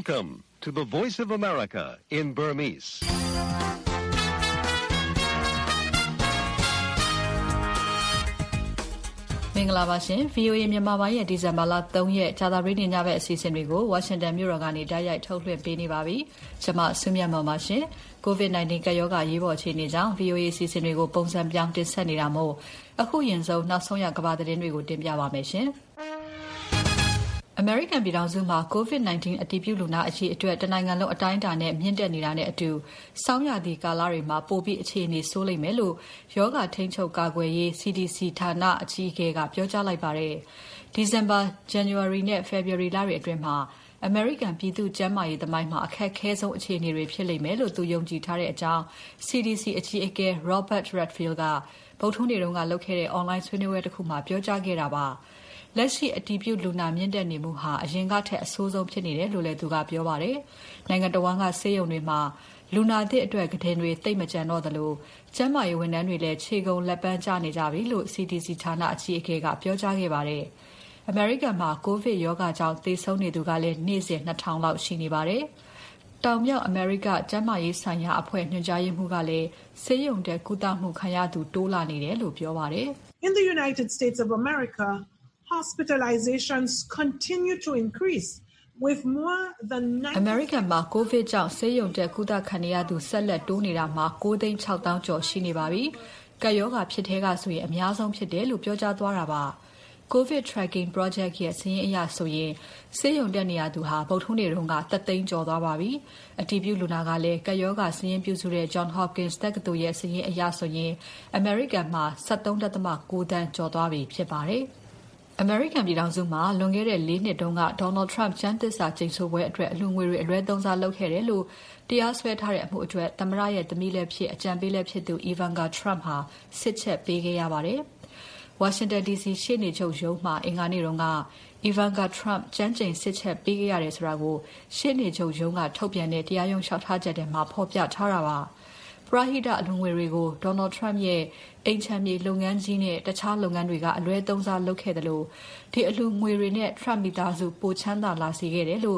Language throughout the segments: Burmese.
Welcome to the Voice of America in Burmese. ။မင်္ဂလာပါရှင် VOA မြန်မာပိုင်းရဲ့ဒီဇင်ဘာလ3ရက်ကြာသပတေးနေ့ညဘက်အစီအစဉ်တွေကို Washington မြို့တော်ကနေတိုက်ရိုက်ထုတ်လွှင့်ပေးနေပါပြီ။ကျွန်မဆွေးမြတ်မောင်ပါရှင်။ COVID-19 ကပ်ရောဂါရေးပေါ်အခြေအနေကြောင့် VOA အစီအစဉ်တွေကိုပုံစံပြောင်းတင်ဆက်နေတာမို့အခုရင်ဆုံးနောက်ဆုံးရကမ္ဘာသတင်းတွေကိုတင်ပြပါမယ်ရှင်။ American ပြည်ထောင်စုမှာ COVID-19 အတည်ပြုလူနာအရေအတွက်တနိုင်ငံလုံးအတိုင်းအတာနဲ့မြင့်တက်နေတာနဲ့အတူစောင်းရာသီကာလတွေမှာပိုပြီးအခြေအနေဆိုးလိမ့်မယ်လို့ရောဂါထိန်းချုပ်ကာကွယ်ရေး CDC ဌာနအကြီးအကဲကပြောကြားလိုက်ပါတယ်။ December, January နဲ့ February လတွေအတွင်းမှာ American ပြည်သူ့ကျန်းမာရေးသမိုင်းမှာအခက်ခဲဆုံးအခြေအနေတွေဖြစ်လိမ့်မယ်လို့သူယုံကြည်ထားတဲ့အကြောင်း CDC အကြီးအကဲ Robert Redfield ကဗုဒ္ဓဟူးနေ့တုန်းကလုပ်ခဲ့တဲ့ online ဆွေးနွေးပွဲတစ်ခုမှာပြောကြားခဲ့တာပါ။လက်ရှိအတည်ပြုလူနာမြင့်တက်နေမှုဟာအရင်ကထက်အဆိုးဆုံးဖြစ်နေတယ်လို့လည်းသူကပြောပါတယ်။နိုင်ငံတော်ဝန်ကဆေးရုံတွေမှာလူနာသစ်အတွက်ကတင်တွေတိတ်မကြံတော့သလိုကျန်းမာရေးဝန်ထမ်းတွေလည်းခြေကုန်လက်ပန်းကျနေကြပြီလို့ CDC ဌာနအကြီးအကဲကပြောကြားခဲ့ပါတယ်။ American မှာကိုဗစ်ရောဂါကြောင့်သေဆုံးနေသူကလည်းနေ့စဉ် 2000 လောက်ရှိနေပါတယ်။တောင်မြောက်အမေရိကကျန်းမာရေးဆိုင်ရာအဖွဲ့ညွှန်ကြားရေးမှူးကလည်းဆေးရုံတက်ကုသမှုခံရသူတိုးလာနေတယ်လို့ပြောပါတယ်။ In the United States of America, hospitalizations continue to increase with more than American မှာ COVID ကြောင့်ဆေးရုံတက်ကုသခံရသူဆက်လက်တိုးနေတာမှာ 9,600,000 ကျော်ရှိနေပါပြီ။ကပ်ရောဂါဖြစ်တဲ့ကဆိုရင်အများဆုံးဖြစ်တယ်လို့ပြောကြားသွားတာပါ။ COVID Tracking Project ရဲ့စာရင်းအရဆိုရင်ဆေးရုံတက်နေရသူဟာဗုဒ္ဓဟူးနေ့တုန်းက3သိန်းကျော်သွားပါပြီ။အတည်ပြုလူနာကလည်းကပ်ရောဂါစာရင်းပြုစုတဲ့ Johns Hopkins တက္ကသိုလ်ရဲ့စာရင်းအရဆိုရင် American မှာ 13.9 သန်းကျော်သွားပြီဖြစ်ပါတယ်။ American ပြည်ထောင်စုမှာလွန်ခဲ့တဲ့4နှစ်တုန်းက Donald Trump ကျမ်းသစ္စာကျိန်ဆိုပွဲအတွက်အလှူငွေတွေအလွဲသုံးစားလုပ်ခဲ့တယ်လို့တရားစွဲထားတဲ့အမှုအတွက်သမ္မတရဲ့သမီးလည်းဖြစ်အကြံပေးလည်းဖြစ်သူ Ivanka Trump ဟာစစ်ချက်ပေးခဲ့ရပါတယ်။ Washington DC ရှေ့နေချုပ်ရုံးမှာအင်္ဂါနေ့တုန်းက Ivanka Trump ကျမ်းကျိန်စစ်ချက်ပေးခဲ့ရတယ်ဆိုတာကိုရှေ့နေချုပ်ရုံးကထုတ်ပြန်တဲ့တရားရုံးလျှောက်ထားချက်ထဲမှာဖော်ပြထားတာပါ။ပရဟိတအလှူငွေတွေကို Donald Trump ရဲ့အိမ်ခြံမြေလုပ်ငန်းကြီးနဲ့တခြားလုပ်ငန်းတွေကအလွဲသုံးစားလုပ်ခဲ့တယ်လို့ဒီအလှူငွေတွေနဲ့ Trump မိသားစုပိုချမ်းသာလာစေခဲ့တယ်လို့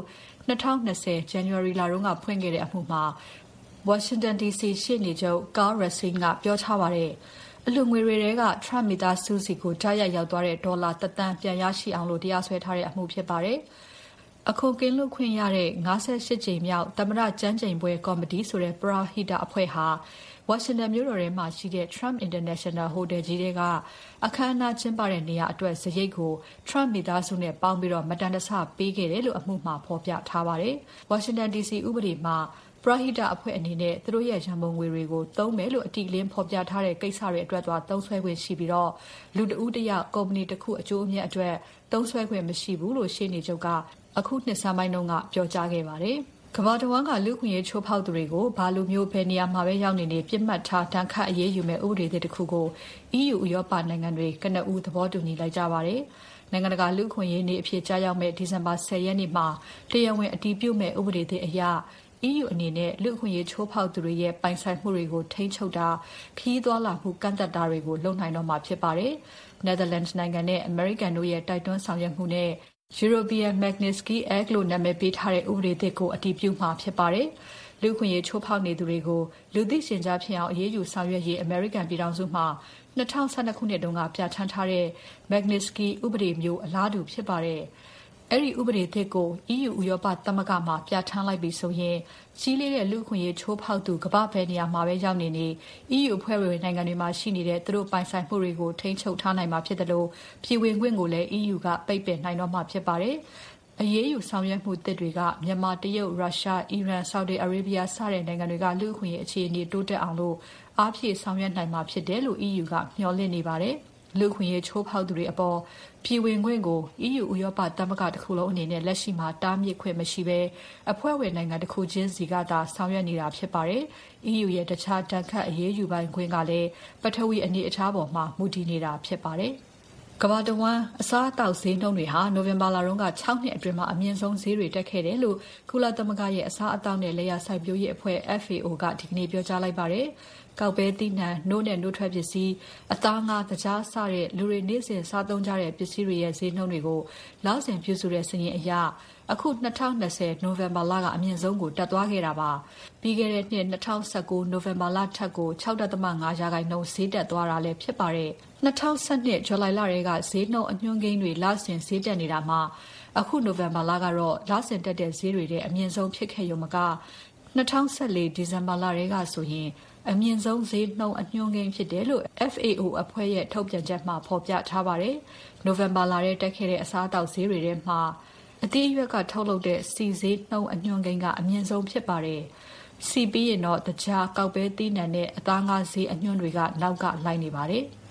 2020 January လတုန်းကဖွင့်ခဲ့တဲ့အမှုမှာ Washington DC ရှေ့နေချုပ် Karl Racine ကပြောထားပါတယ်။အလှူငွေတွေက Trump မိသားစုစီကိုတိုက်ရိုက်ရောက်သွားတဲ့ဒေါ်လာ1 သန်းပြန်ရရှိအောင်လို့တရားစွဲထားတဲ့အမှုဖြစ်ပါတယ်။အခွန်ကင်းလွတ်ခွင့်ရတဲ့58ကြိမ်မြောက်သမ္မတကျမ်းကျိန်ပွဲကော်မတီဆိုတဲ့ပရဟိတအဖွဲ့ဟာဝါရှင်တန်မြို့တော်ထဲမှာရှိတဲ့ Trump International Hotel ကြီးကအခမ်းအနားကျင်းပတဲ့နေရာအတွက်စရိတ်ကို Trump မိသားစုနဲ့ပေါင်းပြီးမတန်တဆပေးခဲ့တယ်လို့အမှုမှာဖော်ပြထားပါတယ်။ Washington DC ဥပဒေမှာပရဟိတအဖွဲ့အနေနဲ့သူတို့ရဲ့ရန်ပုံငွေတွေကိုသုံးမယ်လို့အတိအလင်းဖော်ပြထားတဲ့ကိစ္စတွေအတွက်သာသုံးစွဲခွင့်ရှိပြီးလူတဦးတယောက်ကုမ္ပဏီတစ်ခုအကျိုးအမြတ်အတွက်သုံးစွဲခွင့်မရှိဘူးလို့ရှေ့နေချုပ်ကအခုနှစ်ဆန်းပိုင်းတုန်းကပြောကြားခဲ့ပါတယ်။ကမ္ဘာတဝန်းကလူ့အခွင့်အရေးချိုးဖောက်သူတွေကိုဘာလိုမျိုးဘယ်နေရာမှာပဲရောက်နေပြစ်မှတ်ထားတန်ခတ်အရေးယူမဲ့ဥပဒေသစ်တစ်ခုကို EU ဥရောပနိုင်ငံတွေကနဦးသဘောတူညီလိုက်ကြပါတယ်။နိုင်ငံတကာလူ့အခွင့်အရေးနေ့အဖြစ်ကြားရောက်မဲ့ဒီဇင်ဘာ10ရက်နေ့မှာတရားဝင်အတည်ပြုမဲ့ဥပဒေသစ်အရEU အနေနဲ့လူ့အခွင့်အရေးချိုးဖောက်သူတွေရဲ့ပိုင်ဆိုင်မှုတွေကိုထိန်းချုပ်တာခရီးသွားလာမှုကန့်သတ်တာတွေကိုလုပ်နိုင်တော့မှာဖြစ်ပါတယ်။ Netherlands နိုင်ငံနဲ့ American တို့ရဲ့တိုက်တွန်းဆောင်ရွက်မှုနဲ့European Magnitsky Act လို့နာမည်ပေးထားတဲ့ဥပဒေသစ်ကိုအတည်ပြုမှာဖြစ်ပါတယ်။လူ့အခွင့်အရေးချိုးဖောက်နေသူတွေကိုလူသိရှင်ကြားဖြစ်အောင်အရေးယူဆောင်ရွက်ရေး American ပြည်ထောင်စုမှာ2012ခုနှစ်တုန်းကပြဋ္ဌာန်းထားတဲ့ Magnitsky ဥပဒေမျိုးအလားတူဖြစ်ပါတယ်။အဲ့ဒီဥပဒေသစ်ကို EU ဥရောပသမဂ္ဂမှာပြဋ္ဌာန်းလိုက်ပြီဆိုရင်ကြီးလေးတဲ့လူ့အခွင့်အရေးချိုးဖောက်သူကမ္ဘာ့ဘယ်နေရာမှာပဲရောက်နေ EU အဖွဲ့ဝင်နိုင်ငံတွေမှာရှိနေတဲ့သူတို့ပိုင်ဆိုင်မှုတွေကိုထိန်းချုပ်ထားနိုင်မှာဖြစ်တယ်လို့ပြည်ဝင်ခွင့်ကိုလည်း EU ကပိတ်ပင်နိုင်တော့မှာဖြစ်ပါတယ်။အရေးယူဆောင်ရွက်မှုသစ်တွေကမြန်မာ၊တရုတ်၊ရုရှား၊အီရန်၊ဆော်ဒီအာရေးဗီးယားစတဲ့နိုင်ငံတွေကလူ့အခွင့်အရေးအခြေအနေတိုးတက်အောင်လို့အားဖြည့်ဆောင်ရွက်နိုင်မှာဖြစ်တယ်လို့ EU ကမျှော်လင့်နေပါတယ်။လူ့အခွင့်အရေးချိုးဖောက်သူတွေအပေါ်ပြည်ဝင်ခွင့်ကို EU ဥရောပသမဂ္ဂတစ်ခုလုံးအနေနဲ့လက်ရှိမှာတားမြစ်ခွင့်မရှိဘဲအဖွဲ့ဝင်နိုင်ငံတစ်ခုချင်းစီကသာဆောင်ရွက်နေတာဖြစ်ပါတယ်။ EU ရဲ့တခြားတန်ခတ်အရေးယူပိုင်ခွင့်ကလည်းပထဝီအနေအထားပေါ်မှာမူတည်နေတာဖြစ်ပါတယ်။ကမ္ဘာတဝန်းအစားအသောက်ဈေးနှုန်းတွေဟာနိုဝင်ဘာလတုန်းက6နှစ်အတွင်းမှာအမြင့်ဆုံးဈေးတွေတက်ခဲ့တယ်လို့ကုလသမဂ္ဂရဲ့အစားအသောက်နဲ့လယ်ယာစိုက်ပျိုးရေးအဖွဲ့ FAO ကဒီကနေ့ပြောကြားလိုက်ပါတယ်။ကောက်ပဲသီးနှံ၊နို့နဲ့နို့ထွက်ပစ္စည်း၊အသားငါး၊သကြားစတဲ့လူတွေနေ့စဉ်စားသုံးကြတဲ့ပစ္စည်းတွေရဲ့ဈေးနှုန်းတွေကိုလစဉ်ပြုစုတဲ့စာရင်းအရအခု2020နိုဝင်ဘာလကအမြင့်ဆုံးကိုတက်သွားခဲ့တာပါ။ပြီးခဲ့တဲ့နှစ်2019နိုဝင်ဘာလထက်ကို 6.5% ဈေးတက်သွားတာလည်းဖြစ်ပါတယ်။2012ဇူလိုင်လထဲကဈေးနှုန်းအညွှန်းကိန်းတွေလစဉ်ဈေးတက်နေတာမှာအခုနိုဝင်ဘာလကတော့လစဉ်တက်တဲ့ဈေးတွေတဲ့အမြင့်ဆုံးဖြစ်ခဲ့ရုံမက2014ဒီဇင်ဘာလထဲကဆိုရင်အမြင့်ဆုံးဈေးနှုန်းအညွှန်းကိန်းဖြစ်တယ်လို့ FAO အဖွဲ့ရဲ့ထုတ်ပြန်ချက်မှာဖော်ပြထားပါတယ်။နိုဝင်ဘာလထဲတက်ခဲ့တဲ့အစားအသောက်ဈေးတွေထဲမှာအသီးအရွက်ကထုတ်လုပ်တဲ့ဆီဈေးနှုန်းအညွှန်းကိန်းကအမြင့်ဆုံးဖြစ်ပါတယ်။ဆီပြီးရင်တော့သကြား၊ကောက်ပဲသီးနှံနဲ့အသားငါးဈေးအညွှန်းတွေကနောက်ကလိုက်နေပါတယ်။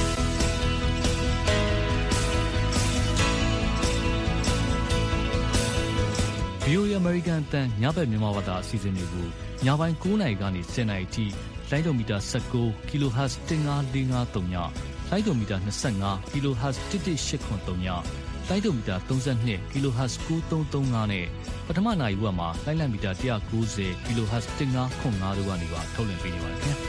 VOA American အသံညဘက်မြန်မာဘာသာအစီအစဉ်တွေကိုညပိုင်း9:00 နာရီကနေ10:00 နာရီထိလိုင်းဒိုမီတာ19 kHz 15453ညလိုင်းဒိုမီတာ25 kHz 11883ညလိုင်းဒိုမီတာ32 kHz 9335နဲ့ပထမနာရီဝက်မှာလိုင်းလံမီတာ190 kHz 1505တို့ကနေပါထုတ်လွှင့်ပေးနေပါတယ်ခင်ဗျာ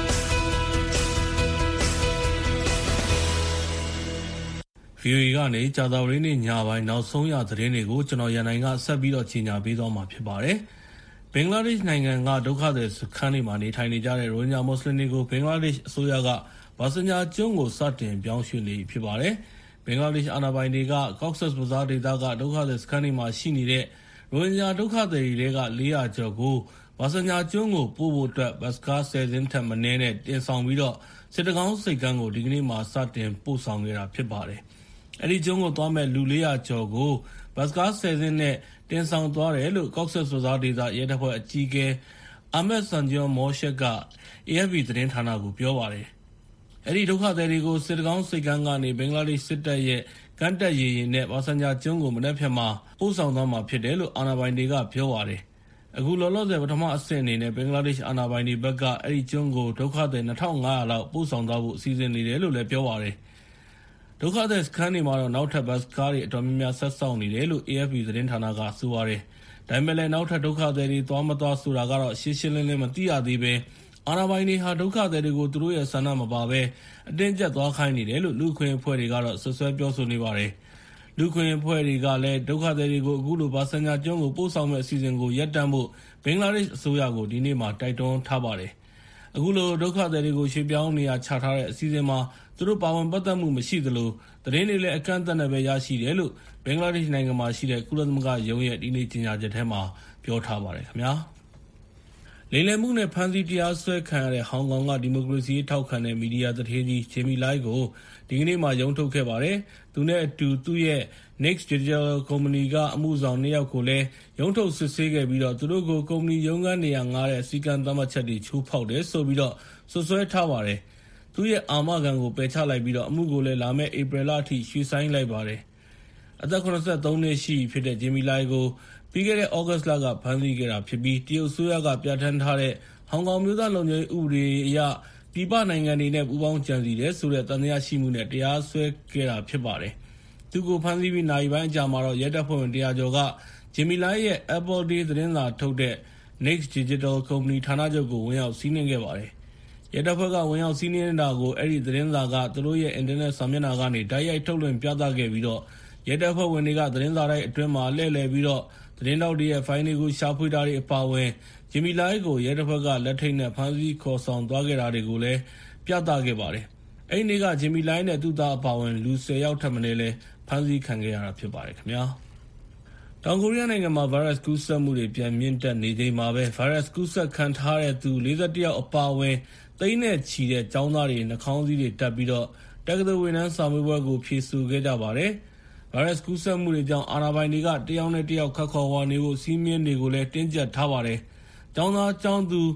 VOA ကနေကြာသပတေးနေ့ညပိုင်းနောက်ဆုံးရသတင်းတွေကိုကျွန်တော်ရန်နိုင်ကဆက်ပြီးတော့ကြီးညာပေးသွားမှာဖြစ်ပါတယ်။ဘင်္ဂလားဒေ့ရှ်နိုင်ငံကဒုက္ခသည်စခန်းတွေမှာနေထိုင်နေကြတဲ့ရိုဟင်ဂျာမွတ်စလင်တွေကိုဘင်္ဂလားဒေ့ရှ်အစိုးရကဘာဆန်ချာကျွန်းကိုစတင်ပြောင်းရွှေ့နေဖြစ်ပါတယ်။ဘင်္ဂလားဒေ့ရှ်အာဏာပိုင်တွေက Cox's Bazar ဒေသကဒုက္ခသည်စခန်းတွေမှာရှိနေတဲ့ရိုဟင်ဂျာဒုက္ခသည်တွေက400ကျော်ကိုဘာဆန်ချာကျွန်းကိုပို့ဖို့အတွက်ဘတ်စကား10စင်းထက်မနည်းနဲ့တင်ဆောင်ပြီးတော့စစ်တကောင်းစိတ်ကမ်းကိုဒီကနေ့မှစတင်ပို့ဆောင်ခဲ့တာဖြစ်ပါတယ်။အဲဒီကျွန်းကိုသွားမဲ့လူ400ကျော်ကိုဘတ်စကား10စင်းနဲ့တင်ဆောင်သွားတယ်လို့ Cox's Bazar ဒေသရဲတပ်ဖွဲ့အကြီးအကဲအာမက်ဆန်ဂျွန်မောရှက်က AFP သတင်းဌာနကိုပြောပါတယ်။အဲဒီဒုက္ခသည်တွေကိုစစ်တကောင်းစိတ်ကမ်းကနေဘင်္ဂလားဒေ့ရှ်စစ်တပ်ရဲ့ကမ်းတက်ရေယာဉ်နဲ့ဘာဆန်ချာကျွန်းကိုမနက်ဖြန်မှာပို့ဆောင်သွားမှာဖြစ်တယ်လို့အာဏာပိုင်တွေကပြောပါတယ်။အခုလောလောဆယ်ပထမအဆင့်အနေနဲ့ဘင်္ဂလားဒေ့ရှ်အာဏာပိုင်တွေဘက်ကအဲဒီကျွန်းကိုဒုက္ခသည်2500လောက်ပို့ဆောင်သွားဖို့အစီအစဉ်နေတယ်လို့လည်းပြောပါတယ်။ဒုက္ခသည်စခန်းတွေမှာတော့နောက်ထပ်ဘတ်စကားတွေအတော်များများဆက်ဆောင်နေတယ်လို့ AFP သတင်းဌာနကဆိုပါတယ်။ဒါပေမဲ့လည်းနောက်ထပ်ဒုက္ခသည်တွေသွားမသွားဆိုတာကတော့ရှင်းရှင်းလင်းလင်းမသိရသေးပဲအာဏာပိုင်တွေဟာဒုက္ခသည်တွေကိုသူတို့ရဲ့ဆန္ဒမပါပဲအတင်းကျပ်သွားခိုင်းနေတယ်လို့လူခွင့်အဖွဲ့တွေကတော့ဆွဆွဲပြောဆိုနေပါတယ်။လူခွင့်အဖွဲ့တွေကလည်းဒုက္ခသည်တွေကိုအခုလိုဘာဆန်ချာကျွန်းကိုပို့ဆောင်မဲ့အစီအစဉ်ကိုရပ်တန့်ဖို့ဘင်္ဂလားဒေ့ရှ်အစိုးရကိုဒီနေ့မှတိုက်တွန်းထားပါတယ်။အခုလိုဒုက္ခသည်တွေကိုရွှေ့ပြောင်းနေရာချထားတဲ့အစီအစဉ်မှာသူတို့ပါဝင်ပတ်သက်မှုမရှိသလိုသတင်းတွေလည်းအကန့်အသတ်နဲ့ပဲရရှိတယ်လို့ဘင်္ဂလားဒေ့ရှ်နိုင်ငံမှာရှိတဲ့ကုလသမဂ္ဂရုံးရဲ့ဒီနေ့ကြေညာချက်ထဲမှာပြောထားပါတယ်ခင်ဗျာ။လိမ်လည်မှုနဲ့ဖမ်းဆီးတရားစွဲခံရတဲ့ဟောင်ကောင်ကဒီမိုကရေစီထောက်ခံတဲ့မီဒီယာသူဌေးကြီးဂျေမီလိုင်းကိုဒီကနေ့မှရုံးထုတ်ခဲ့ပါတယ်။သူနဲ့အတူသူ့ရဲ့ Next Digital ကုမ္ပဏီကအမှုဆောင်2ယောက်ကိုလည်းရုံးထုတ်စစ်ဆေးခဲ့ပြီးတော့သူတို့ကိုကုမ္ပဏီရုံးခန်းနေရာငှားတဲ့စီကံသတ်မှတ်ချက်တွေချိုးဖောက်တယ်ဆိုပြီးတော့ဆွဆွဲထားပါတယ်။သူ့ရဲ့အာမခံကိုပယ်ချလိုက်ပြီးတော့အမှုကိုလည်းလာမယ့်ဧပြီလအထိရွှေ့ဆိုင်းလိုက်ပါတယ်။အသက်83နှစ်ရှိဖြစ်တဲ့ဂျေမီလိုင်းကိုပြီးခဲ့တဲ့ဩဂတ်လကဖမ်းဆီးခဲ့တာဖြစ်ပြီးတရုတ်အစိုးရကပြဋ္ဌာန်းထားတဲ့ဟောင်ကောင်မျိုးသားလုံခြုံရေးဥပဒေအရပြည်ပနိုင်ငံတွေနဲ့ပူးပေါင်းကြံစည်တယ်ဆိုတဲ့သံသယရှိမှုနဲ့တရားစွဲခဲ့တာဖြစ်ပါတယ်။သူကိုဖမ်းဆီးပြီးနာရီပိုင်းအကြာမှာတော့ရဲတပ်ဖွဲ့ဝင်100ကျော်ကဂျေမီလိုင်းရဲ့ Apple Day သတင်းစာထုတ်တဲ့ Next Digital ကုမ္ပဏီဌာနချုပ်ကိုဝင်ရောက်စီးနင်းခဲ့ပါတယ်။ရဲတပ်ဖွဲ့ကဝင်ရောက်စီးနင်းတာကိုအဲဒီသတင်းစာကသူတို့ရဲ့အင်တာနက်စာမျက်နှာကနေတိုက်ရိုက်ထုတ်လွှင့်ပြသခဲ့ပြီးတော့ရဲတပ်ဖွဲ့ဝင်တွေကသတင်းစာတိုက်အတွင်းမှာလှည့်လည်ပြီးတော့သတင်းတောက်တွေရဲ့ဖိုင်တွေကိုရှာဖွေတာတွေအပါအဝင်ဂျီမီလိုင်းကိုရဲတပ်ဖွဲ့ကလက်ထိတ်နဲ့ဖမ်းဆီးခေါ်ဆောင်သွားခဲ့တာတွေကိုလည်းပြသခဲ့ပါတယ်။အဲဒီနေ့ကဂျီမီလိုင်းနဲ့သူ့သားအပါအဝင်လူ10ယောက်ထပ်မံလည်းဖမ်းဆီးခံခဲ့ရတာဖြစ်ပါတယ်ခင်ဗျာ။တောင်ကိုရီးယားနိုင်ငံမှာဗိုင်းရပ်စ်ကူးစက်မှုတွေပြန်မြင့်တက်နေချိန်မှာပဲဗိုင်းရပ်စ်ကူးစက်ခံထားတဲ့သူ41ယောက်အပါအဝင်သိန်းနဲ့ချီတဲ့ကျောင်းသားတွေနှာခေါင်းစည်းတွေတက်ပြီးတော့တက္ကသိုလ်ဝန်ထမ်းစာမေးပွဲကိုဖြေဆိုခဲ့ကြပါတယ်။ဗိုင်းရပ်စ်ကူးစက်မှုတွေကြောင့်အာဏာပိုင်တွေကတယောက်နဲ့တယောက်ခတ်ခေါ်ဝါနေဖို့စီးမြင်တွေကိုလည်းတင်းကျပ်ထားပါတယ်။ကျောင်းသားကျောင်းသူ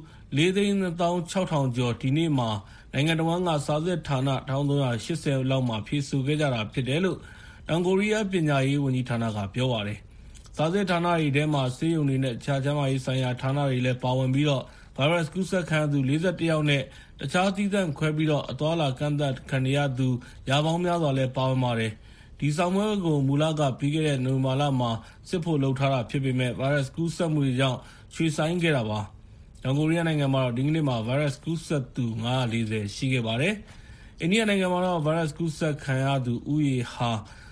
4,26,000 ကျော်ဒီနေ့မှာနိုင်ငံတော်ကစာစစ်ဌာန1380လောက်မှာဖြေဆိုခဲ့ကြတာဖြစ်တယ်လို့တောင်ကိုရီးယားပညာရေးဝန်ကြီးဌာနကပြောပါတယ်။စာစစ်ဌာနတွေထဲမှာဆေးရုံတွေနဲ့အခြားကျန်းမာရေးဆိုင်ရာဌာနတွေလည်းပါဝင်ပြီးတော့ဗိုင်းရပ်စ်ကူးစက်ခံရသူ41ယောက်နဲ့တခြားသီးသန့်ခွဲပြီးတော့အသွားအလာကန့်သတ်ခံရသူရာပေါင်းများစွာလည်းပါဝင်ပါတယ်။ဒီဆောင်ပွဲကိုမူလကပြီးခဲ့တဲ့နိုဝင်ဘာလမှာစစ်ဖို့လုပ်ထားတာဖြစ်ပေမဲ့ဗိုင်းရပ်စ်ကူးစက်မှုတွေကြောင့်ရွှေ့ဆိုင်းခဲ့တာပါ။။တောင်ကိုရီးယားနိုင်ငံမှာတော့ဒီကနေ့မှာ virus ကူးစက်သူ940ရှိခဲ့ပါတယ်။အိန္ဒိယနိုင်ငံမှာတော့ virus ကူးစက်ခံရသူဦးရေဟာ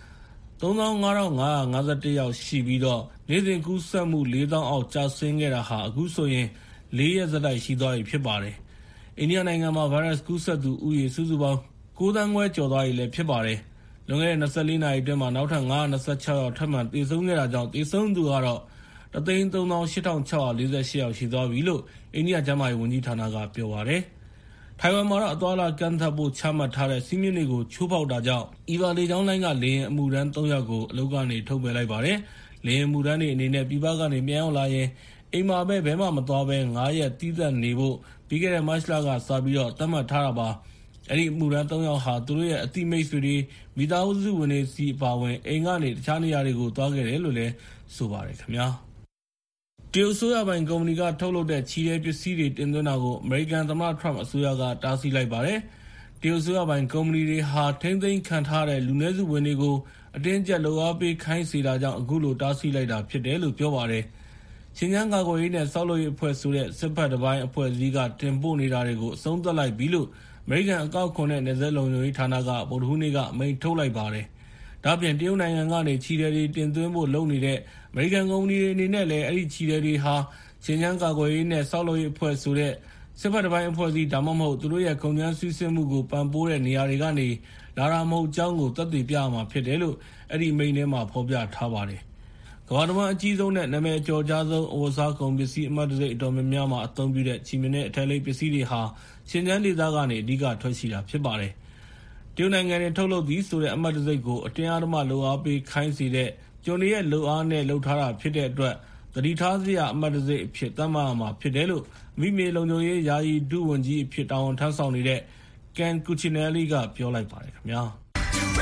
35,551 ယောက်ရှိပြီးတော့နေ့စဉ်ကူးစက်မှု 4,000 အောက်ကျဆင်းခဲ့တာဟာအခုဆိုရင်4 ရက်ဆက်တိုက်ရှိသွားပြီဖြစ်ပါတယ်။အိန္ဒိယနိုင်ငံမှာ virus ကူးစက်သူဦးရေစုစုပေါင်း 9,500,000 ကျော်သွားပြီလည်းဖြစ်ပါတယ်။လွန်ခဲ့တဲ့24 နာရီအတွင်းမှာနောက်ထပ်526 ယောက်ထပ်မံသေဆုံးခဲ့တာကြောင့်သေဆုံးသူကတော့ 138,648 ယောက်ရှိသွားပြီလို့အိန္ဒိယကျန်းမာရေးဝန်ကြီးဌာနကပြောပါတယ်။ထိုင်ဝမ်မှာတော့အသွားအလာကန့်သတ်ဖို့ချမှတ်ထားတဲ့စည်းမျဉ်းတွေကိုချိုးဖောက်တာကြောင့်EVA လေကြောင်းလိုင်းကလေယာဉ်အမှုထမ်း3 ယောက်ကိုအလုပ်ကနေထုတ်ပယ်လိုက်ပါတယ်။လေယာဉ်အမှုထမ်းတွေအနေနဲ့ပြည်ပကနေပြန်ရောက်လာရင်အိမ်မှာပဲဘဲမှမသွားဘဲ9 ရက်တည်သက်နေဖို့ပြီးခဲ့တဲ့မတ်လကစပြီးတော့သတ်မှတ်ထားတာပါ။အဲ့ဒီအမှုထမ်း3 ယောက်ဟာသူတို့ရဲ့အတိမိတ်ဆွေတွေမိသားစုဝင်တွေစီအပါဝင်အိမ်ကနေတခြားနေရာတွေကိုသွားခဲ့တယ်လို့လည်းဆိုပါတယ်ခင်ဗျာ။တရုတ်အစိုးရပိုင်ကုမ္ပဏီကထုတ်လုပ်တဲ့ချီတဲ့ပစ္စည်းတွေတင်သွင်းတာကိုအမေရိကန်သမ္မတထရမ့်အစိုးရကတားဆီးလိုက်ပါတယ်။တရုတ်အစိုးရပိုင်ကုမ္ပဏီတွေဟာထိန်းသိမ်းခံထားတဲ့လူနည်းစုဝင်တွေကိုအတင်းကျပ်လုပ်အားပေးခိုင်းစေတာကြောင့်အခုလိုတားဆီးလိုက်တာဖြစ်တယ်လို့ပြောပါတယ်။ရှင်ကျန်းကာကွယ်ရေးနဲ့ဆောက်လုပ်ရေးအဖွဲ့ဆိုတဲ့စစ်ဘက်တစ်ပိုင်းအဖွဲ့အစည်းကတင်ပို့နေတာတွေကိုအဆုံးသတ်လိုက်ပြီလို့အမေရိကန်အကောက်ခွန်နဲ့နယ်စပ်လုံခြုံရေးဌာနကဗုဒ္ဓဟူးနေ့ကအမိန့်ထုတ်လိုက်ပါတယ်။ဒါ့အပြင်တရုတ်နိုင်ငံကနေချီတဲ့တွေတင်သွင်းဖို့လုပ်နေတဲ့အမေရိကန်ကုမ္ပဏီတွေအနေနဲ့လည်းအဲ့ဒီချီတဲ့တွေဟာရှင်ကျန်းကာကွယ်ရေးနဲ့ဆောက်လုပ်ရေးအဖွဲ့ဆိုတဲ့စစ်ဘက်တစ်ပိုင်းအဖွဲ့အစည်းဒါမှမဟုတ်သူတို့ရဲ့ကုန်ကျန်းစည်းစိမ်မှုကိုပံ့ပိုးတဲ့နေရာတွေကနေလာတာမဟုတ်အကြောင်းကိုသက်သေပြရမှာဖြစ်တယ်လို့အဲ့ဒီအမိန့်ထဲမှာဖော်ပြထားပါတယ်။ကမ္ဘာတစ်ဝန်းအကြီးဆုံးနဲ့နာမည်အကျော်ကြားဆုံးအဝတ်အစားကုန်ပစ္စည်းအမှတ်တံဆိပ်အတော်များများမှာအသုံးပြုတဲ့ချီမင်းနဲ့အထည်လိပ်ပစ္စည်းတွေဟာရှင်ကျန်းဒေသကနေအဓိကထွက်ရှိတာဖြစ်ပါတယ်။တရုတ်နိုင်ငံတွေထုတ်လုပ်သည်ဆိုတဲ့အမှတ်တံဆိပ်ကိုအတင်းအဓမ္မလုပ်အားပေးခိုင်းစေတဲ့ကျွန်တွေရဲ့လုပ်အားနဲ့လုပ်ထားတာဖြစ်တဲ့အတွက်သတိထားစရာအမှတ်တံဆိပ်အဖြစ်သတ်မှတ်ရမှာဖြစ်တယ်လို့မိမြေလုံခြုံရေးယာယီဒုဝန်ကြီးအဖြစ်တာဝန်ထမ်းဆောင်နေတဲ့ Ken Cuccinelli ကပြောလိုက်ပါတယ်ခင်ဗျာ။